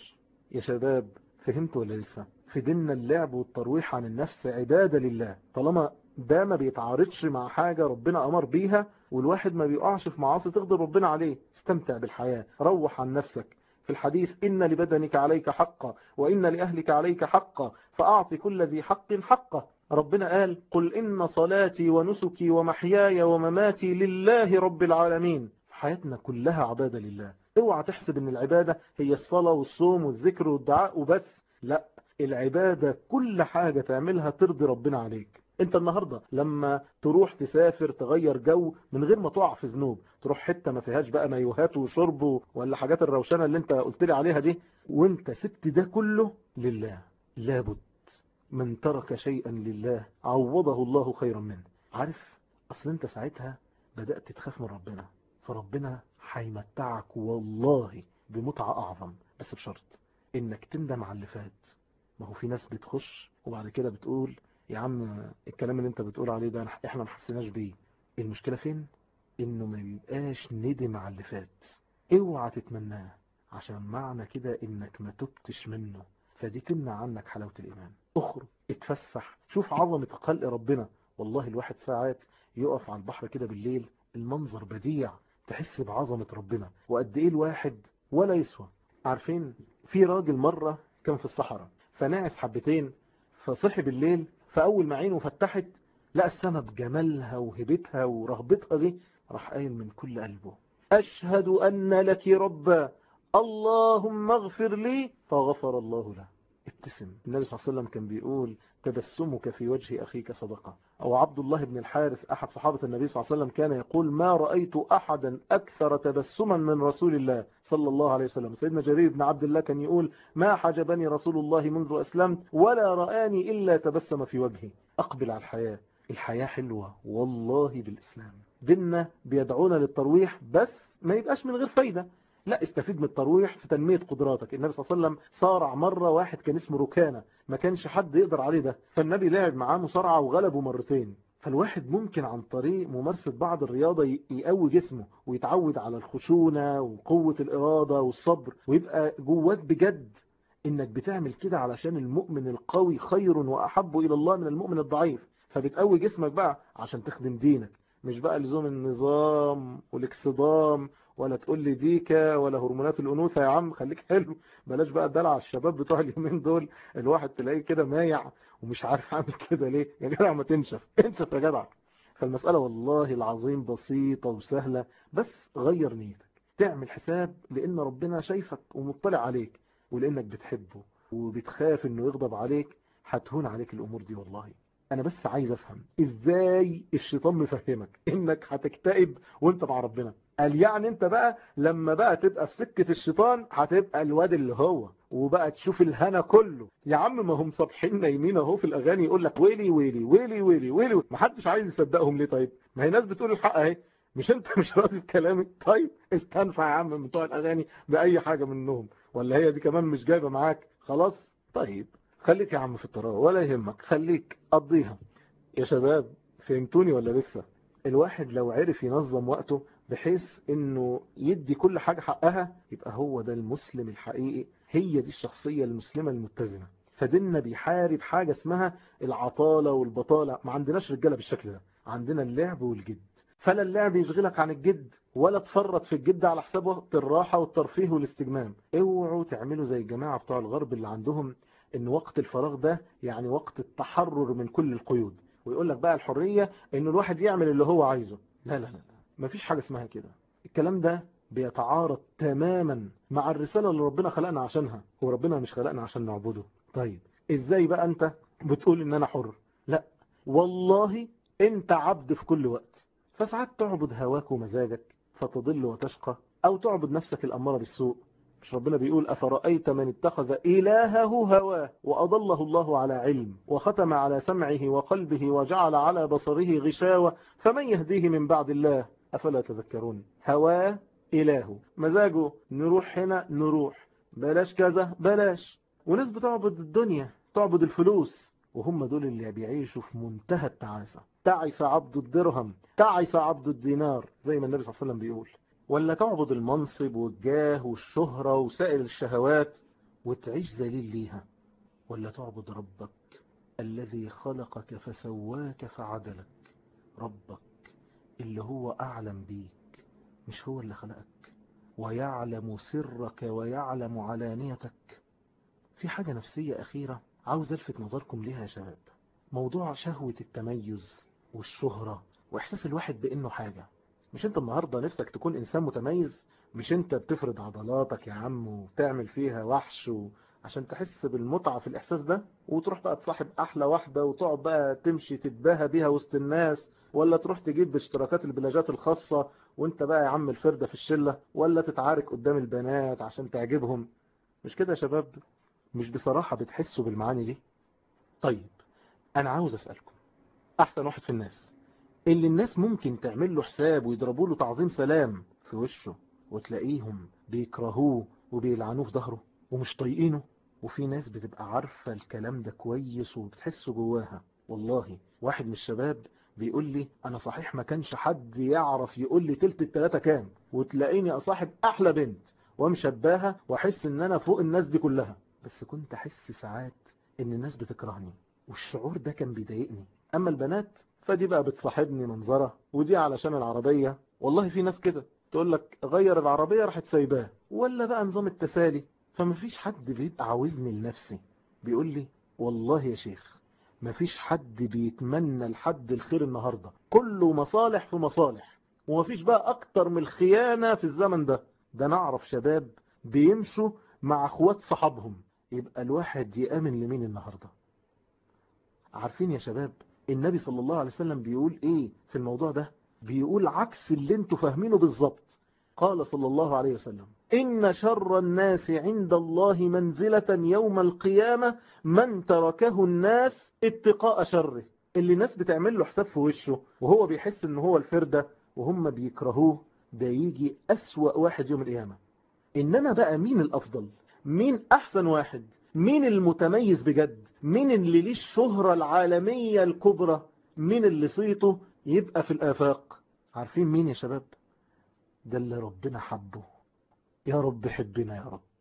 يا شباب فهمتوا ولا لسه؟ في ديننا اللعب والترويح عن النفس عبادة لله، طالما ده ما بيتعارضش مع حاجة ربنا أمر بيها، والواحد ما بيقعش في معاصي تغضب ربنا عليه. استمتع بالحياة، روح عن نفسك. في الحديث إن لبدنك عليك حقا وإن لأهلك عليك حقا فأعطي كل ذي حق حقه. ربنا قال قل إن صلاتي ونسكي ومحياي ومماتي لله رب العالمين. حياتنا كلها عبادة لله. اوعى تحسب ان العبادة هي الصلاة والصوم والذكر والدعاء وبس، لا، العبادة كل حاجة تعملها ترضي ربنا عليك. انت النهاردة لما تروح تسافر تغير جو من غير ما تقع في ذنوب، تروح حتة ما فيهاش بقى مايوهات وشرب ولا حاجات الروشنة اللي انت قلت لي عليها دي، وانت سبت ده كله لله. لابد من ترك شيئا لله عوضه الله خيرا منه. عارف اصل انت ساعتها بدأت تخاف من ربنا، فربنا هيمتعك والله بمتعة اعظم، بس بشرط انك تندم على اللي فات. ما هو في ناس بتخش وبعد كده بتقول يا عم الكلام اللي انت بتقول عليه ده احنا ما حسيناش بيه. المشكلة فين؟ انه ما بيبقاش ندم على اللي فات. اوعى تتمناه، عشان معنى كده انك ما تبتش منه، فدي تمنع عنك حلاوة الايمان. اخرج اتفسح، شوف عظمة خلق ربنا. والله الواحد ساعات يقف على البحر كده بالليل، المنظر بديع، تحس بعظمة ربنا وقد ايه الواحد ولا يسوى. عارفين في راجل مرة كان في الصحراء فنعس حبتين، فصحي بالليل، فأول ما عينه فتحت لقى السماء بجمالها وهبتها ورهبتها دي، راح قايل من كل قلبه أشهد أن لك ربا اللهم اغفر لي، فغفر الله له. ابتسم. النبي صلى الله عليه وسلم كان بيقول تبسمك في وجه أخيك صدقة. أو عبد الله بن الحارث أحد صحابة النبي صلى الله عليه وسلم كان يقول ما رأيت أحدا أكثر تبسما من رسول الله صلى الله عليه وسلم. سيدنا جرير بن عبد الله كان يقول ما حجبني رسول الله منذ أسلمت ولا رآني إلا تبسم في وجهي. أقبل على الحياة، الحياة حلوة والله بالإسلام. ديننا بيدعونا للترويح بس ما يبقاش من غير فايدة، لا، استفيد من الترويح في تنمية قدراتك. النبي صلى الله عليه وسلم صارع مرة واحد كان اسمه ركانة، ما كانش حد يقدر عليه ده، فالنبي لعب معاه مصارعة وغلبه مرتين. فالواحد ممكن عن طريق ممارسة بعض الرياضة يقوي جسمه ويتعود على الخشونة وقوة الإرادة والصبر، ويبقى جواك بجد انك بتعمل كده علشان المؤمن القوي خير وأحب إلى الله من المؤمن الضعيف. فبتقوي جسمك بقى عشان تخدم دينك، مش بقى لزوم النظام والاكسضام، ولا تقول لي ديكا ولا هرمونات الأنوثة. يا عم خليك حلو، بلاش بقى الدلع الشباب بتوع اليومين دول، الواحد تلاقيه كده مايع ومش عارف اعمل كده ليه. يا جدع ما تنشف، انشف يا جدع. فالمسألة والله العظيم بسيطة وسهلة، بس غير نيتك، تعمل حساب لأن ربنا شايفك ومطلع عليك، ولأنك بتحبه وبتخاف انه يغضب عليك، هتهون عليك الأمور دي. والله انا بس عايز افهم ازاي الشيطان مفهمك انك هتكتئب وانت مع ربنا. قال يعني انت بقى لما بقى تبقى في سكة الشيطان هتبقى الواد اللي هو، وبقى تشوف الهنا كله. يا عم ما هم صبحين نايمين اهو في الاغاني يقول لك ويلي ويلي ويلي ويلي ويلي، ما حدش عايز يصدقهم ليه؟ طيب ما هي ناس بتقول الحق اهي، مش انت مش راضي بكلامي؟ طيب استنفع يا عم من بتوع الاغاني باي حاجة منهم، ولا هي دي كمان مش جايبة معاك خلاص؟ طيب خليك يا عم في الطراوة ولا يهمك، خليك قضيها. يا شباب فهمتوني ولا لسه؟ الواحد لو عرف ينظم وقته بحيث انه يدي كل حاجة حقها، يبقى هو ده المسلم الحقيقي، هي دي الشخصية المسلمة المتزنة. فديننا بيحارب حاجة اسمها العطالة والبطالة. ما عندناش رجالة بالشكل ده، عندنا اللعب والجد. فلا اللعب يشغلك عن الجد، ولا تفرط في الجد على حساب وقت الراحة والترفيه والاستجمام. اوعوا تعملوا زي الجماعة بتوع الغرب اللي عندهم ان وقت الفراغ ده يعني وقت التحرر من كل القيود، ويقول لك بقى الحرية ان الواحد يعمل اللي هو عايزه. لا لا لا، مفيش حاجة اسمها كده. الكلام ده بيتعارض تماما مع الرسالة اللي ربنا خلقنا عشانها. هو ربنا مش خلقنا عشان نعبده؟ طيب ازاي بقى انت بتقول ان انا حر؟ لا والله انت عبد في كل وقت. فساعات تعبد هواك ومزاجك فتضل وتشقى، او تعبد نفسك الامارة بالسوء. مش ربنا بيقول أفرأيت من اتخذ إلهه هواه وأضله الله على علم وختم على سمعه وقلبه وجعل على بصره غشاوة فمن يهديه من بعد الله أفلا تذكرون؟ هواه إله، مزاجه نروح هنا نروح، بلاش كذا بلاش. وناس بتعبد الدنيا، تعبد الفلوس، وهم دول اللي بيعيشوا في منتهى التعاسة. تعس عبد الدرهم، تعس عبد الدينار، زي ما النبي صلى الله عليه وسلم بيقول. ولا تعبد المنصب والجاه والشهرة وسائر الشهوات، وتعيش ذليل ليها، ولا تعبد ربك الذي خلقك فسواك فعدلك؟ ربك اللي هو أعلم بيك، مش هو اللي خلقك ويعلم سرك ويعلم علانيتك؟ في حاجة نفسية أخيرة عاوز ألفت نظركم ليها يا شباب، موضوع شهوة التميز والشهرة وإحساس الواحد بأنه حاجة. مش أنت النهاردة نفسك تكون إنسان متميز؟ مش أنت بتفرض عضلاتك يا عم وتعمل فيها وحش و... عشان تحس بالمتعة في الإحساس ده، وتروح بقى تصاحب أحلى واحدة وتقعد بقى تمشي تتباهى بيها وسط الناس، ولا تروح تجيب باشتراكات البلاجات الخاصة وانت بقى يا عم الفردة في الشلة، ولا تتعارك قدام البنات عشان تعجبهم؟ مش كده يا شباب؟ مش بصراحة بتحسوا بالمعاني دي؟ طيب أنا عاوز أسألكم، أحسن واحد في الناس اللي الناس ممكن تعمل له حساب ويضربوا له تعظيم سلام في وشه، وتلاقيهم بيكرهوه وبيلعنوه في ظهره ومش طايقينه، وفي ناس بتبقى عارفة الكلام ده كويس وبتحسه جواها. والله واحد من الشباب بيقول لي أنا صحيح ما كانش حد يعرف يقول لي تلت التلاتة كام، وتلاقيني أصاحب أحلى بنت ومشباها وأحس إن أنا فوق الناس دي كلها، بس كنت أحس ساعات إن الناس بتكرهني، والشعور ده كان بيضايقني. أما البنات فدي بقى بتصاحبني منظرة، ودي علشان العربية. والله في ناس كده تقول لك غير العربية راحت سايباه، ولا بقى نظام التسالي. فمفيش حد بيبقى عاوزني لنفسي. بيقول لي والله يا شيخ مفيش حد بيتمنى لحد الخير النهاردة، كله مصالح في مصالح، ومفيش بقى أكتر من الخيانة في الزمن ده. ده نعرف شباب بيمشوا مع اخوات صحابهم، يبقى الواحد يأمن لمين النهاردة؟ عارفين يا شباب النبي صلى الله عليه وسلم بيقول ايه في الموضوع ده؟ بيقول عكس اللي انتوا فاهمينه بالظبط. قال صلى الله عليه وسلم إن شر الناس عند الله منزلة يوم القيامة من تركه الناس اتقاء شره. اللي الناس بتعمل له حساب في وشه وهو بيحس ان هو الفردة وهم بيكرهوه، ده يجي أسوأ واحد يوم القيامة. إنما بقى مين الأفضل؟ مين أحسن واحد؟ مين المتميز بجد؟ مين اللي ليه الشهرة العالمية الكبرى؟ مين اللي صيته يبقى في الآفاق؟ عارفين مين يا شباب؟ ده اللي ربنا حبه. يا رب حبنا يا رب.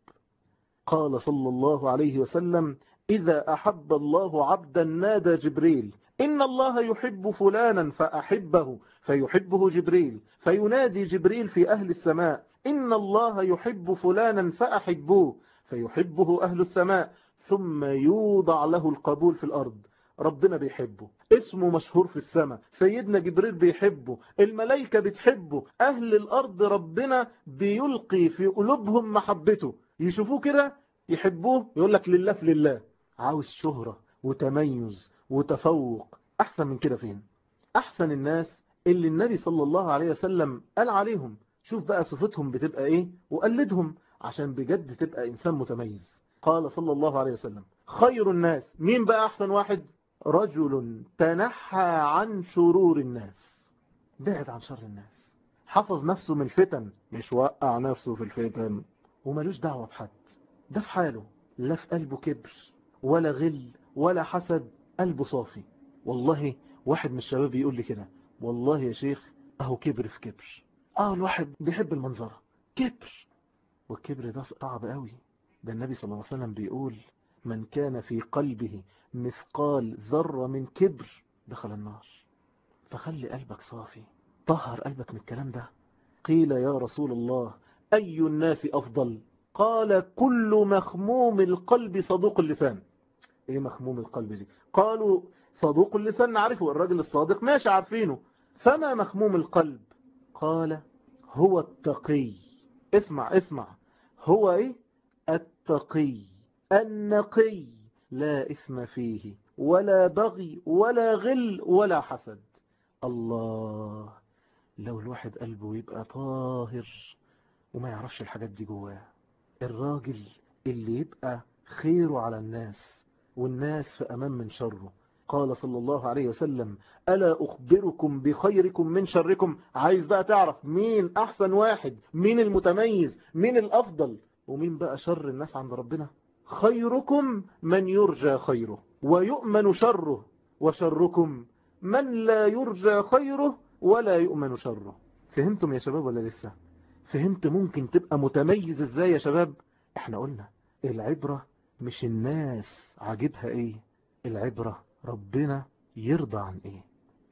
قال صلى الله عليه وسلم إذا أحب الله عبدا نادى جبريل إن الله يحب فلانا فأحبه، فيحبه جبريل، فينادي جبريل في أهل السماء إن الله يحب فلانا فأحبوه، فيحبه أهل السماء، ثم يوضع له القبول في الأرض. ربنا بيحبه، اسمه مشهور في السماء، سيدنا جبريل بيحبه، الملائكة بتحبه، أهل الأرض ربنا بيلقي في قلوبهم محبته، يشوفوه كده يحبوه، يقول لك لله في لله. عاوز شهرة وتميز وتفوق أحسن من كده فين؟ أحسن الناس اللي النبي صلى الله عليه وسلم قال عليهم، شوف بقى صفتهم بتبقى إيه وقلدهم عشان بجد تبقى إنسان متميز. قال صلى الله عليه وسلم خير الناس، مين بقى أحسن واحد؟ رجل تنحى عن شرور الناس، بعد عن شر الناس، حفظ نفسه من الفتن، مش وقع نفسه في الفتن، وملوش دعوة بحد، ده في حاله، لا في قلبه كبر ولا غل ولا حسد، قلبه صافي. والله واحد من الشباب يقول لي كده والله يا شيخ اهو كبر في كبر. اه الواحد بيحب المنظرة كبر، والكبر ده صعب قوي. ده النبي صلى الله عليه وسلم بيقول من كان في قلبه مثقال ذرة من كبر دخل النار. فخلي قلبك صافي، طهر قلبك من الكلام ده. قيل يا رسول الله أي الناس أفضل؟ قال كل مخموم القلب صدوق اللسان. ايه مخموم القلب دي؟ قالوا صدوق اللسان نعرفه، الراجل الصادق ماشي عارفينه، فما مخموم القلب؟ قال هو التقي. اسمع اسمع، هو ايه؟ التقي النقي، لا اسم فيه ولا بغي ولا غل ولا حسد. الله، لو الواحد قلبه يبقى طاهر وما يعرفش الحاجات دي جواه. الراجل اللي يبقى خيره على الناس والناس في أمان من شره. قال صلى الله عليه وسلم ألا أخبركم بخيركم من شركم؟ عايز بقى تعرف مين أحسن واحد، مين المتميز، مين الأفضل، ومين بقى شر الناس عند ربنا؟ خيركم من يرجى خيره ويؤمن شره، وشركم من لا يرجى خيره ولا يؤمن شره. فهمتم يا شباب ولا لسه؟ فهمت ممكن تبقى متميز ازاي يا شباب؟ احنا قلنا العبرة مش الناس عاجبها ايه، العبرة ربنا يرضى عن ايه.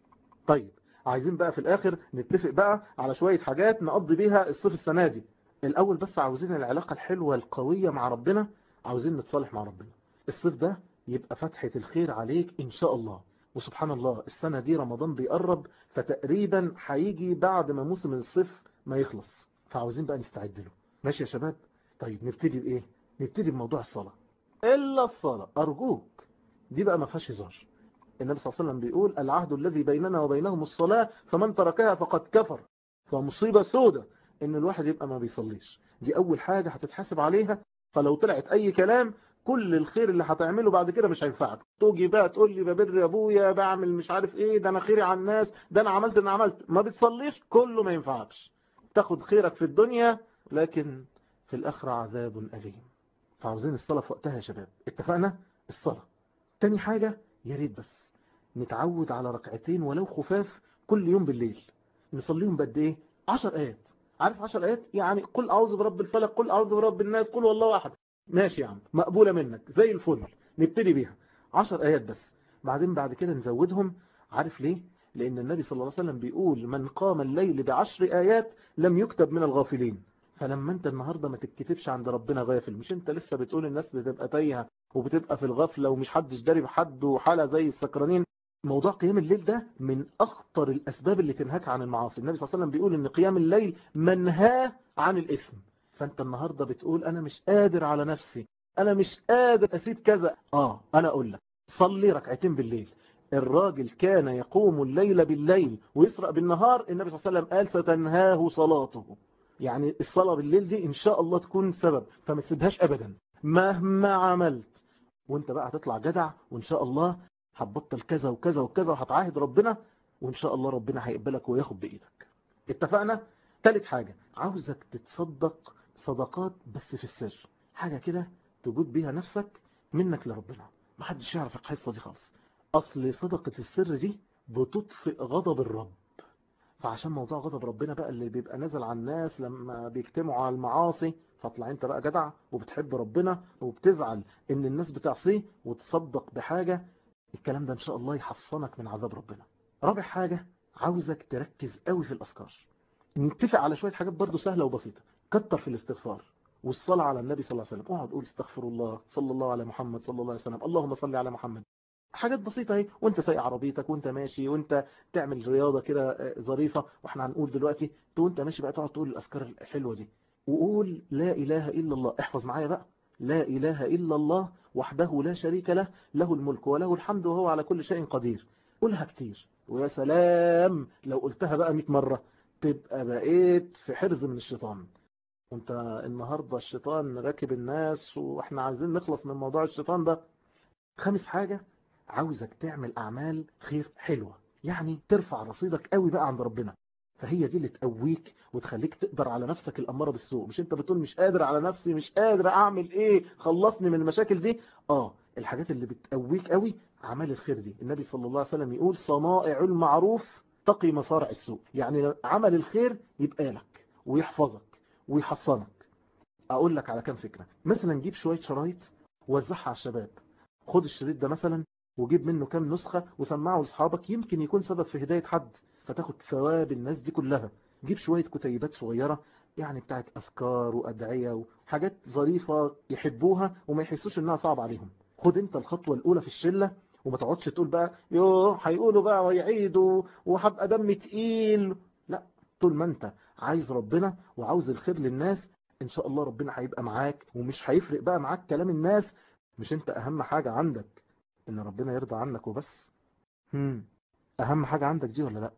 طيب عايزين بقى في الاخر نتفق بقى على شوية حاجات نقضي بيها الصيف السنة دي. الاول بس عاوزين العلاقة الحلوة القوية مع ربنا، عاوزين نتصالح مع ربنا. الصيف ده يبقى فتحة الخير عليك ان شاء الله. وسبحان الله السنة دي رمضان بيقرب، فتقريبا هيجي بعد ما موسم الصيف ما يخلص، فعاوزين بقى نستعد له. ماشي يا شباب؟ طيب نبتدي بايه؟ نبتدي بموضوع الصلاة. الا الصلاة ارجوك، دي بقى ما فيهاش هزار. النبي صلى الله عليه وسلم بيقول العهد الذي بيننا وبينهم الصلاة فمن تركها فقد كفر. فمصيبة سودة ان الواحد يبقى ما بيصليش، دي اول حاجة هتتحاسب عليها. فلو طلعت اي كلام كل الخير اللي هتعمله بعد كده مش هينفعك. توجي بقى تقول لي ببر يا ابويا، بعمل مش عارف ايه، ده انا خيري على الناس، ده انا عملت انا عملت، ما بتصليش كله ما ينفعكش. تاخد خيرك في الدنيا لكن في الاخرة عذاب أليم. فعاوزين الصلاة في وقتها يا شباب، اتفقنا؟ الصلاة. تاني حاجة، يا ريت بس نتعود على ركعتين ولو خفاف كل يوم بالليل. نصليهم بقد ايه؟ عشر ايات. عارف عشر ايات؟ يعني قل اعوذ برب الفلق، قل اعوذ برب الناس، قل والله احد. ماشي يا عم، مقبولة منك زي الفل. نبتدي بيها عشر ايات بس، بعدين بعد كده نزودهم. عارف ليه؟ لان النبي صلى الله عليه وسلم بيقول من قام الليل بعشر ايات لم يكتب من الغافلين. فلما انت النهاردة ما تتكتبش عند ربنا غافل، مش انت لسه بتقول الناس بتبقى تايهة وبتبقى في الغفلة ومش حدش داري بحد وحالة زي السكرانين. موضوع قيام الليل ده من أخطر الأسباب اللي تنهاك عن المعاصي. النبي صلى الله عليه وسلم بيقول إن قيام الليل منهاه عن الإثم. فأنت النهاردة بتقول أنا مش قادر على نفسي، أنا مش قادر أسيب كذا. آه أنا أقول لك صلي ركعتين بالليل. الراجل كان يقوم الليل بالليل ويسرق بالنهار، النبي صلى الله عليه وسلم قال ستنهاه صلاته. يعني الصلاة بالليل دي إن شاء الله تكون سبب، فما تسيبهاش أبدا مهما عملت. وانت بقى هتطلع جدع وإن شاء الله هتبطل كذا وكذا وكذا وهتعاهد ربنا، وإن شاء الله ربنا هيقبلك وياخد بإيدك. اتفقنا؟ تالت حاجة، عاوزك تتصدق صدقات بس في السر، حاجة كده تجود بيها نفسك منك لربنا، محدش يعرف القصة دي خالص. أصل صدقة السر دي بتطفئ غضب الرب. فعشان موضوع غضب ربنا بقى اللي بيبقى نازل على الناس لما بيجتمعوا على المعاصي، فاطلع انت بقى جدع وبتحب ربنا وبتزعل ان الناس بتعصيه وتصدق بحاجة. الكلام ده ان شاء الله يحصنك من عذاب ربنا. رابع حاجة، عاوزك تركز قوي في الأذكار. نتفق على شوية حاجات برضو سهلة وبسيطة. كتر في الاستغفار والصلاة على النبي صلى الله عليه وسلم. اقعد قول استغفر الله، صلى الله على محمد صلى الله عليه وسلم، اللهم صل على محمد. حاجات بسيطة اهي، وانت سايق عربيتك وانت ماشي وانت تعمل رياضة كده ظريفة. واحنا هنقول دلوقتي وانت ماشي بقى تقعد تقول الأذكار الحلوة دي. وقول لا إله إلا الله. احفظ معايا بقى، لا إله إلا الله وحده لا شريك له، له الملك وله الحمد وهو على كل شيء قدير. قولها كتير، ويا سلام لو قلتها بقى مئة مرة تبقى بقيت في حرز من الشيطان. وانت النهاردة الشيطان راكب الناس واحنا عايزين نخلص من موضوع الشيطان ده. خامس حاجة، عاوزك تعمل أعمال خير حلوة، يعني ترفع رصيدك قوي بقى عند ربنا. فهي دي اللي تقويك وتخليك تقدر على نفسك الأمارة بالسوء. مش انت بتقول مش قادر على نفسي، مش قادر أعمل ايه، خلصني من المشاكل دي. اه الحاجات اللي بتقويك قوي أعمال الخير دي. النبي صلى الله عليه وسلم يقول صنائع المعروف تقي مصارع السوء. يعني عمل الخير يبقى لك ويحفظك ويحصنك. أقول لك على كام فكرة. مثلا جيب شوية شرايط ووزعها على الشباب. خد الشريط ده مثلا وجيب منه كام نسخة وسمعه لاصحابك، يمكن يكون سبب في هداية حد فتاخد ثواب الناس دي كلها. جيب شوية كتيبات صغيرة يعني بتاعت أذكار وأدعية وحاجات ظريفة يحبوها وما يحسوش إنها صعب عليهم. خد انت الخطوة الأولى في الشلة، وما تقعدش تقول بقى يوه هيقولوا بقى ويعيدوا وهبقى دم تقيل. لا، طول ما انت عايز ربنا وعاوز الخير للناس ان شاء الله ربنا هيبقى معاك، ومش هيفرق بقى معاك كلام الناس. مش انت اهم حاجة عندك ان ربنا يرضى عنك وبس؟ هم. اهم حاجة عندك دي ولا لا؟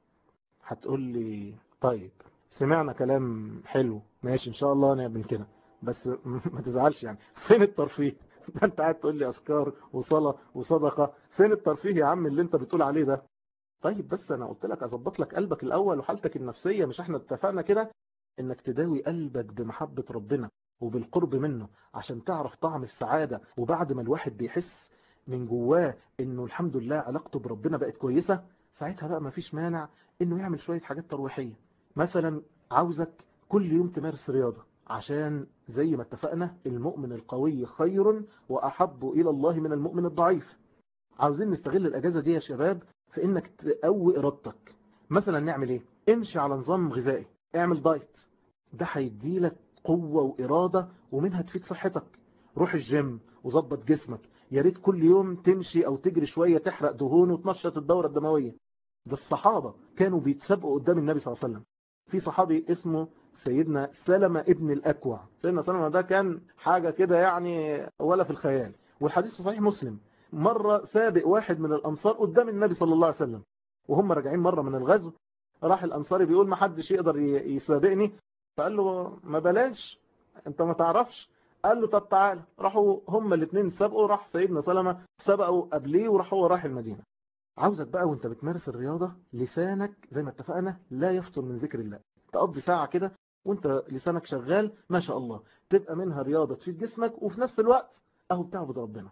هتقول لي طيب سمعنا كلام حلو ماشي ان شاء الله نعمل كده، بس ما تزعلش يعني فين الترفيه؟ ده انت قاعد تقول لي اذكار وصلاة وصدقة، فين الترفيه يا عم اللي انت بتقول عليه ده؟ طيب بس انا قلت لك اظبط لك قلبك الاول وحالتك النفسية، مش احنا اتفقنا كده انك تداوي قلبك بمحبة ربنا وبالقرب منه عشان تعرف طعم السعادة. وبعد ما الواحد بيحس من جواه انه الحمد لله علاقته بربنا بقت كويسة، ساعتها بقى ما فيش مانع انه يعمل شوية حاجات ترويحية. مثلا عاوزك كل يوم تمارس رياضة، عشان زي ما اتفقنا المؤمن القوي خير وأحب إلى الله من المؤمن الضعيف. عاوزين نستغل الأجازة دي يا شباب في إنك تقوي إرادتك. مثلا نعمل إيه؟ امشي على نظام غذائي، اعمل دايت، ده هيديلك قوة وإرادة ومنها تفيد صحتك. روح الجيم وظبط جسمك، يا ريت كل يوم تمشي أو تجري شوية تحرق دهون وتنشط الدورة الدموية. ده الصحابة كانوا بيتسابقوا قدام النبي صلى الله عليه وسلم. في صحابي اسمه سيدنا سلمة ابن الأكوع، سيدنا سلمة ده كان حاجة كده يعني ولا في الخيال، والحديث في صحيح مسلم. مرة سابق واحد من الأنصار قدام النبي صلى الله عليه وسلم، وهم راجعين مرة من الغزو، راح الأنصاري بيقول ما حدش يقدر يسابقني، فقال له ما بلاش انت ما تعرفش. قال له طب تعال. راحوا هم الاثنين سابقوا، راح سيدنا سلمة سبقوا قبليه وراح هو راح المدينة. عاوزك بقى وانت بتمارس الرياضة لسانك زي ما اتفقنا لا يفطر من ذكر الله، تقضي ساعة كده وانت لسانك شغال ما شاء الله، تبقى منها رياضة تفيد جسمك وفي نفس الوقت اهو بتعبد ربنا.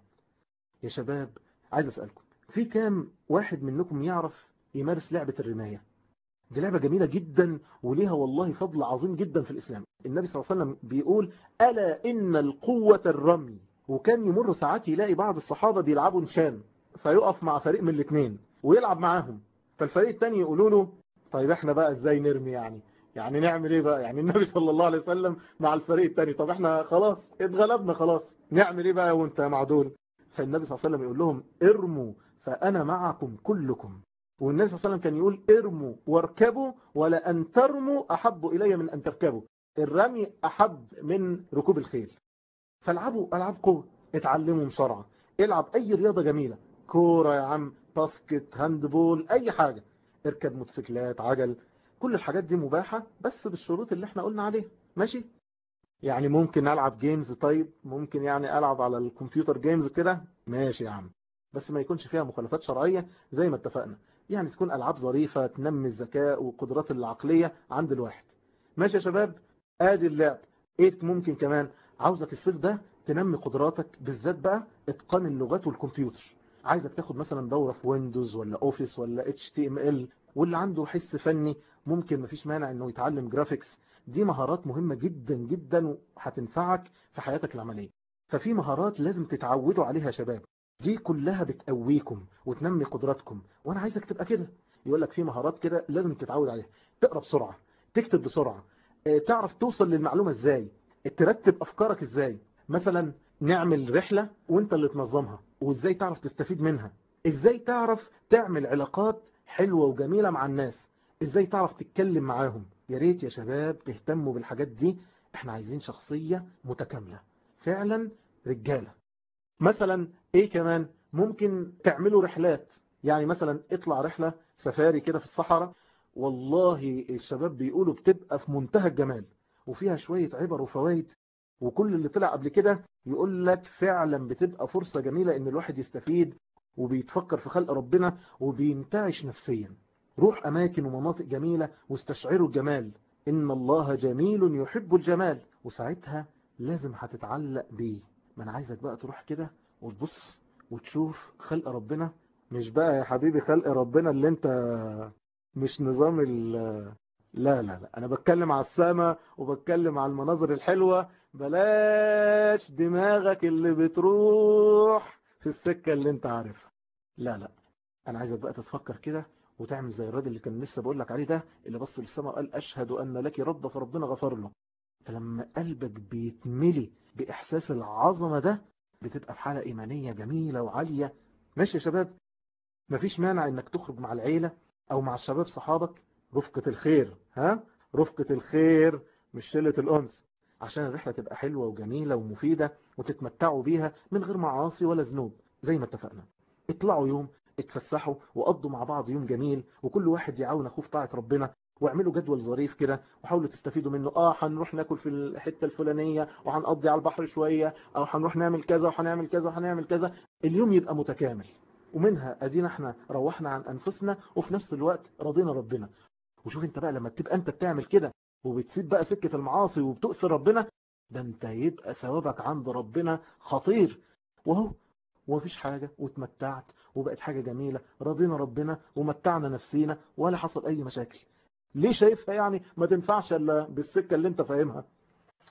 يا شباب عايز اسألكم، في كام واحد منكم يعرف يمارس لعبة الرماية؟ دي لعبة جميلة جدا وليها والله فضل عظيم جدا في الإسلام. النبي صلى الله عليه وسلم بيقول ألا إن القوة الرمي. وكان يمر ساعات يلاقي بعض الصحابة بيلعبوا نشان، فيقف مع فريق من الاثنين ويلعب معاهم، فالفريق الثاني يقولوا له طيب احنا بقى ازاي نرمي يعني يعني نعمل ايه بقى؟ يعني النبي صلى الله عليه وسلم مع الفريق الثاني، طب احنا خلاص اتغلبنا خلاص نعمل ايه بقى وانت مع دول؟ فالنبي صلى الله عليه وسلم يقول لهم ارموا فأنا معكم كلكم. والنبي صلى الله عليه وسلم كان يقول ارموا واركبوا ولا أن ترموا أحب إلي من أن تركبوا. الرمي أحب من ركوب الخيل. فالعبوا ألعاب قوة، اتعلموا مصارعة، العب أي رياضة جميلة، كورة يا عم، باسكت، هاندبول، أي حاجة، اركب موتوسيكلات، عجل، كل الحاجات دي مباحة بس بالشروط اللي احنا قلنا عليها. ماشي؟ يعني ممكن ألعب جيمز، طيب ممكن يعني ألعب على الكمبيوتر جيمز كده، ماشي يا عم، بس ما يكونش فيها مخالفات شرعية زي ما اتفقنا. يعني تكون ألعاب ظريفة تنمي الذكاء والقدرات العقلية عند الواحد. ماشي يا شباب؟ ادي اللعب. ايه ممكن كمان؟ عاوزك الصيف ده تنمي قدراتك بالذات بقى اتقان اللغات والكمبيوتر. عايزك تاخد مثلا دورة في ويندوز ولا اوفيس ولا اتش تي ام ال، واللي عنده حس فني ممكن مفيش مانع انه يتعلم جرافيكس. دي مهارات مهمة جدا جدا وهتنفعك في حياتك العملية. ففي مهارات لازم تتعودوا عليها يا شباب، دي كلها بتقويكم وتنمي قدراتكم، وانا عايزك تبقى كده. يقول لك في مهارات كده لازم تتعود عليها، تقرا بسرعة، تكتب بسرعة، اه تعرف توصل للمعلومة ازاي، ترتب افكارك ازاي. مثلا نعمل رحلة وانت اللي تنظمها، وازاي تعرف تستفيد منها، ازاي تعرف تعمل علاقات حلوة وجميلة مع الناس، ازاي تعرف تتكلم معاهم. يا ريت يا شباب تهتموا بالحاجات دي، احنا عايزين شخصية متكاملة فعلا، رجالة. مثلا ايه كمان؟ ممكن تعملوا رحلات، يعني مثلا اطلع رحلة سفاري كده في الصحراء، والله الشباب بيقولوا بتبقى في منتهى الجمال وفيها شوية عبر وفوائد، وكل اللي طلع قبل كده يقول لك فعلا بتبقى فرصة جميلة ان الواحد يستفيد وبيتفكر في خلق ربنا وبينتعش نفسيا. روح اماكن ومناطق جميلة واستشعروا الجمال، ان الله جميل يحب الجمال، وساعتها لازم هتتعلق بيه. ما انا عايزك بقى تروح كده وتبص وتشوف خلق ربنا، مش بقى يا حبيبي خلق ربنا اللي انت مش نظام ال لا لا لا، انا بتكلم على السماء وبتكلم على المناظر الحلوة، بلاش دماغك اللي بتروح في السكة اللي انت عارفها. لا لا، انا عايزك بقى تتفكر كده وتعمل زي الراجل اللي كان لسه بقول لك عليه ده، اللي بص للسماء وقال اشهد ان لك رب، فربنا غفر له. فلما قلبك بيتملي باحساس العظمة ده بتبقى في حالة ايمانية جميلة وعالية. ماشي يا شباب؟ مفيش مانع انك تخرج مع العيلة او مع الشباب صحابك، رفقة الخير، ها، رفقة الخير مش شلة الأنس، عشان الرحلة تبقى حلوة وجميلة ومفيدة وتتمتعوا بيها من غير معاصي ولا ذنوب زي ما اتفقنا. اطلعوا يوم، اتفسحوا وقضوا مع بعض يوم جميل، وكل واحد يعاون اخوه في طاعة ربنا، واعملوا جدول ظريف كده وحاولوا تستفيدوا منه. اه هنروح ناكل في الحتة الفلانية وهنقضي على البحر شوية، او هنروح نعمل كذا وهنعمل كذا وهنعمل كذا، اليوم يبقى متكامل. ومنها ادينا احنا روحنا عن انفسنا وفي نفس الوقت رضينا ربنا. وشوف انت بقى لما تبقى انت بتعمل كده وبتسيب بقى سكة المعاصي وبتؤثر ربنا، ده انت يبقى ثوابك عند ربنا خطير. وهو ومفيش حاجة واتمتعت وبقت حاجة جميلة، رضينا ربنا ومتعنا نفسينا ولا حصل اي مشاكل. ليه شايفها يعني ما تنفعش الا بالسكة اللي انت فاهمها؟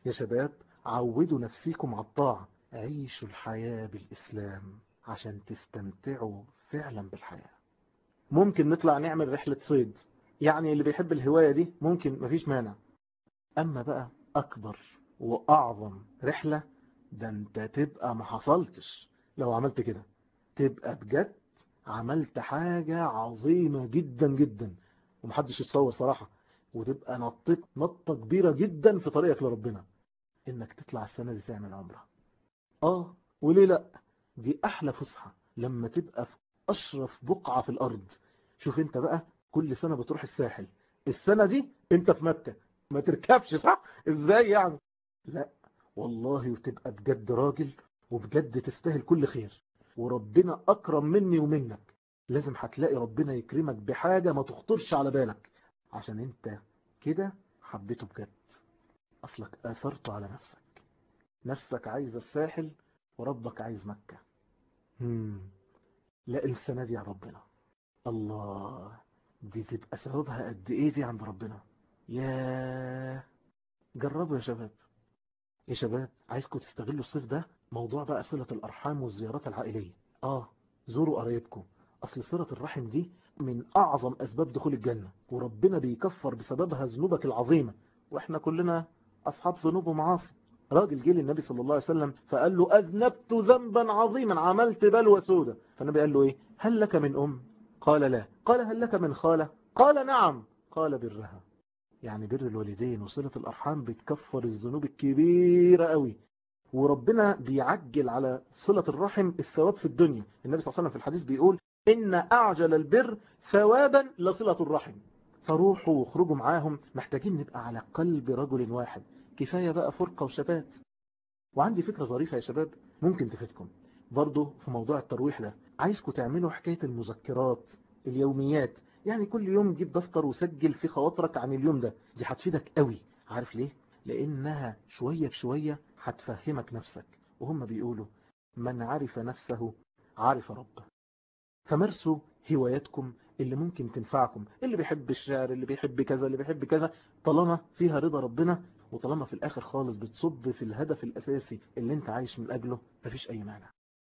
يا شباب عودوا نفسيكم على الطاعة، عيشوا الحياة بالإسلام عشان تستمتعوا فعلا بالحياة. ممكن نطلع نعمل رحلة صيد، يعني اللي بيحب الهواية دي ممكن مفيش مانع. أما بقى أكبر وأعظم رحلة، ده أنت تبقى ما حصلتش لو عملت كده، تبقى بجد عملت حاجة عظيمة جدا جدا ومحدش يتصور صراحة، وتبقى نطيت نطة كبيرة جدا في طريقك لربنا، إنك تطلع السنة دي تعمل عمرة. آه وليه لأ، دي أحلى فسحة لما تبقى في أشرف بقعة في الأرض. شوف أنت بقى كل سنة بتروح الساحل، السنة دي أنت في مكة، ما تركبش صح؟ إزاي يعني؟ لا والله، وتبقى بجد راجل وبجد تستاهل كل خير، وربنا أكرم مني ومنك. لازم هتلاقي ربنا يكرمك بحاجة ما تخطرش على بالك، عشان أنت كده حبيته بجد، أصلك آثرته على نفسك. نفسك عايز الساحل وربك عايز مكة. مم. لا السنة دي يا ربنا، الله، دي تبقى ثوابها قد ايه دي عند ربنا. يا جربوا يا شباب. يا شباب عايزكم تستغلوا الصيف ده موضوع بقى صلة الأرحام والزيارات العائلية. اه زوروا قرايبكم، أصل صلة الرحم دي من أعظم أسباب دخول الجنة، وربنا بيكفر بسببها ذنوبك العظيمة، وإحنا كلنا أصحاب ذنوب ومعاصي. راجل جه للنبي صلى الله عليه وسلم فقال له أذنبت ذنبا عظيما، عملت بلوى سودة. فالنبي قال له إيه؟ هل لك من أم؟ قال لا. قال هل لك من خالة؟ قال نعم. قال برها. يعني بر الوالدين وصلة الأرحام بتكفر الذنوب الكبيرة قوي، وربنا بيعجل على صلة الرحم الثواب في الدنيا. النبي صلى الله عليه وسلم في الحديث بيقول إن أعجل البر ثوابا لصلة الرحم. فروحوا وخرجوا معاهم، محتاجين نبقى على قلب رجل واحد، كفاية بقى فرقة وشتات. وعندي فكرة ظريفة يا شباب ممكن تفيدكم برضو في موضوع الترويح ده. عايزكم تعملوا حكاية المذكرات اليوميات، يعني كل يوم جيب دفتر وسجل في خواطرك عن اليوم ده، دي هتفيدك قوي. عارف ليه؟ لأنها شوية بشوية هتفهمك نفسك، وهم بيقولوا من عرف نفسه عرف ربه. فمارسوا هواياتكم اللي ممكن تنفعكم، اللي بيحب الشعر، اللي بيحب كذا، اللي بيحب كذا، طالما فيها رضا ربنا، وطالما في الآخر خالص بتصب في الهدف الأساسي اللي انت عايش من أجله، مفيش أي مانع.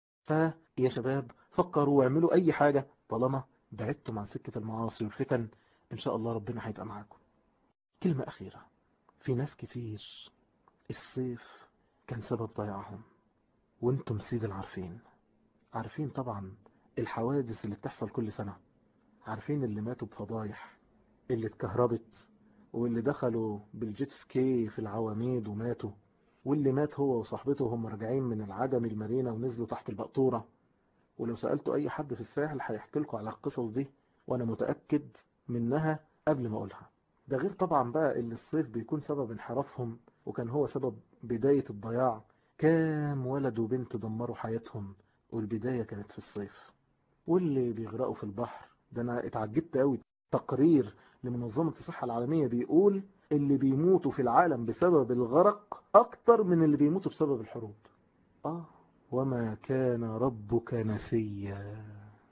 فيا شباب فكروا واعملوا أي حاجة طالما بعدتم عن سكة المعاصي والفتن، إن شاء الله ربنا هيبقى معاكم. كلمة أخيرة، في ناس كتير الصيف كان سبب ضياعهم، وانتم سيد العارفين، عارفين طبعا الحوادث اللي بتحصل كل سنة، عارفين اللي ماتوا بفضايح، اللي اتكهربت، واللي دخلوا بالجيت سكي في العواميد وماتوا، واللي مات هو وصاحبته وهم راجعين من العجم المارينا ونزلوا تحت البقطورة. ولو سألتوا أي حد في الساحل هيحكي لكم على القصص دي، وأنا متأكد منها قبل ما أقولها. ده غير طبعا بقى اللي الصيف بيكون سبب انحرافهم، وكان هو سبب بداية الضياع. كام ولد وبنت دمروا حياتهم والبداية كانت في الصيف. واللي بيغرقوا في البحر، ده أنا اتعجبت قوي. تقرير لمنظمة الصحة العالمية بيقول اللي بيموتوا في العالم بسبب الغرق أكتر من اللي بيموتوا بسبب الحروب. آه وما كان ربك نسيا،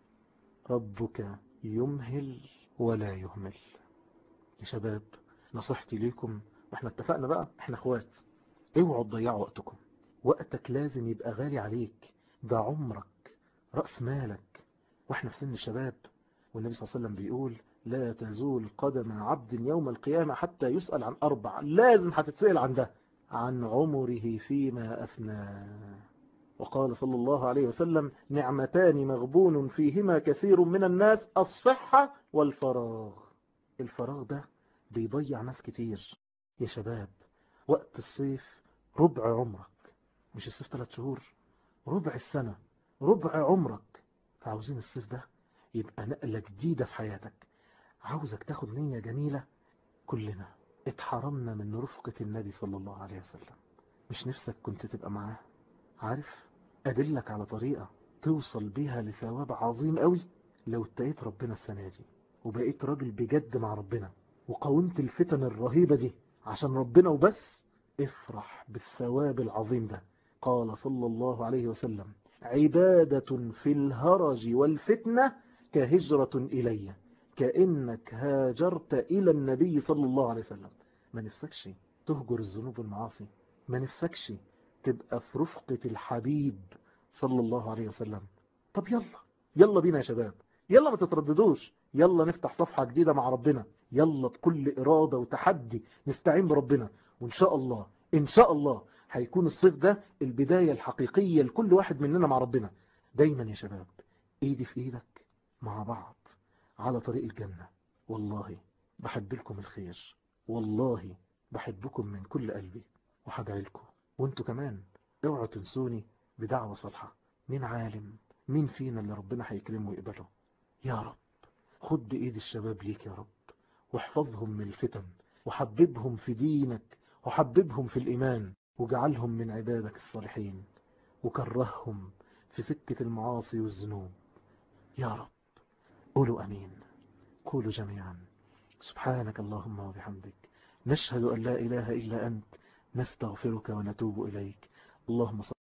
ربك يمهل ولا يهمل. يا شباب نصيحتي ليكم، واحنا اتفقنا بقى احنا اخوات، اوعوا تضيعوا وقتكم. وقتك لازم يبقى غالي عليك، ده عمرك، رأس مالك، واحنا في سن الشباب. والنبي صلى الله عليه وسلم بيقول لا تزول قدم عبد يوم القيامة حتى يسأل عن أربع، لازم هتتسأل عن ده، عن عمره فيما أفنى. وقال صلى الله عليه وسلم نعمتان مغبون فيهما كثير من الناس، الصحة والفراغ. الفراغ ده بيضيع ناس كتير. يا شباب وقت الصيف ربع عمرك، مش الصيف ثلاث شهور، ربع السنة، ربع عمرك. فعاوزين الصيف ده يبقى نقلة جديدة في حياتك. عاوزك تاخد نية جميلة. كلنا اتحرمنا من رفقة النبي صلى الله عليه وسلم، مش نفسك كنت تبقى معاه؟ عارف أدلك على طريقة توصل بيها لثواب عظيم قوي. لو اتقيت ربنا السنة دي وبقيت راجل بجد مع ربنا، وقاومت الفتن الرهيبة دي عشان ربنا وبس، افرح بالثواب العظيم ده. قال صلى الله عليه وسلم عبادة في الهرج والفتنة كهجرة إلي، كأنك هاجرت إلى النبي صلى الله عليه وسلم. ما نفسكش تهجر الذنوب والمعاصي ما نفسكش تبقى في رفقة الحبيب صلى الله عليه وسلم؟ طب يلا يلا بينا يا شباب، يلا ما تترددوش، يلا نفتح صفحة جديدة مع ربنا، يلا بكل إرادة وتحدي نستعين بربنا، وإن شاء الله إن شاء الله هيكون الصيف ده البداية الحقيقية لكل واحد مننا مع ربنا. دايما يا شباب ايدي في ايدك مع بعض على طريق الجنة. والله بحب لكم الخير، والله بحبكم من كل قلبي، وحدعي لكم وانتوا كمان اوعوا تنسوني بدعوة صالحة. مين عالم مين فينا اللي ربنا هيكرمه ويقبله؟ يا رب خد بإيد الشباب ليك يا رب، واحفظهم من الفتن، وحببهم في دينك، وحببهم في الإيمان، وجعلهم من عبادك الصالحين، وكرههم في سكة المعاصي والذنوب يا رب. قولوا أمين، قولوا جميعا سبحانك اللهم وبحمدك نشهد أن لا إله إلا أنت نستغفرك ونتوب إليك. اللهم صل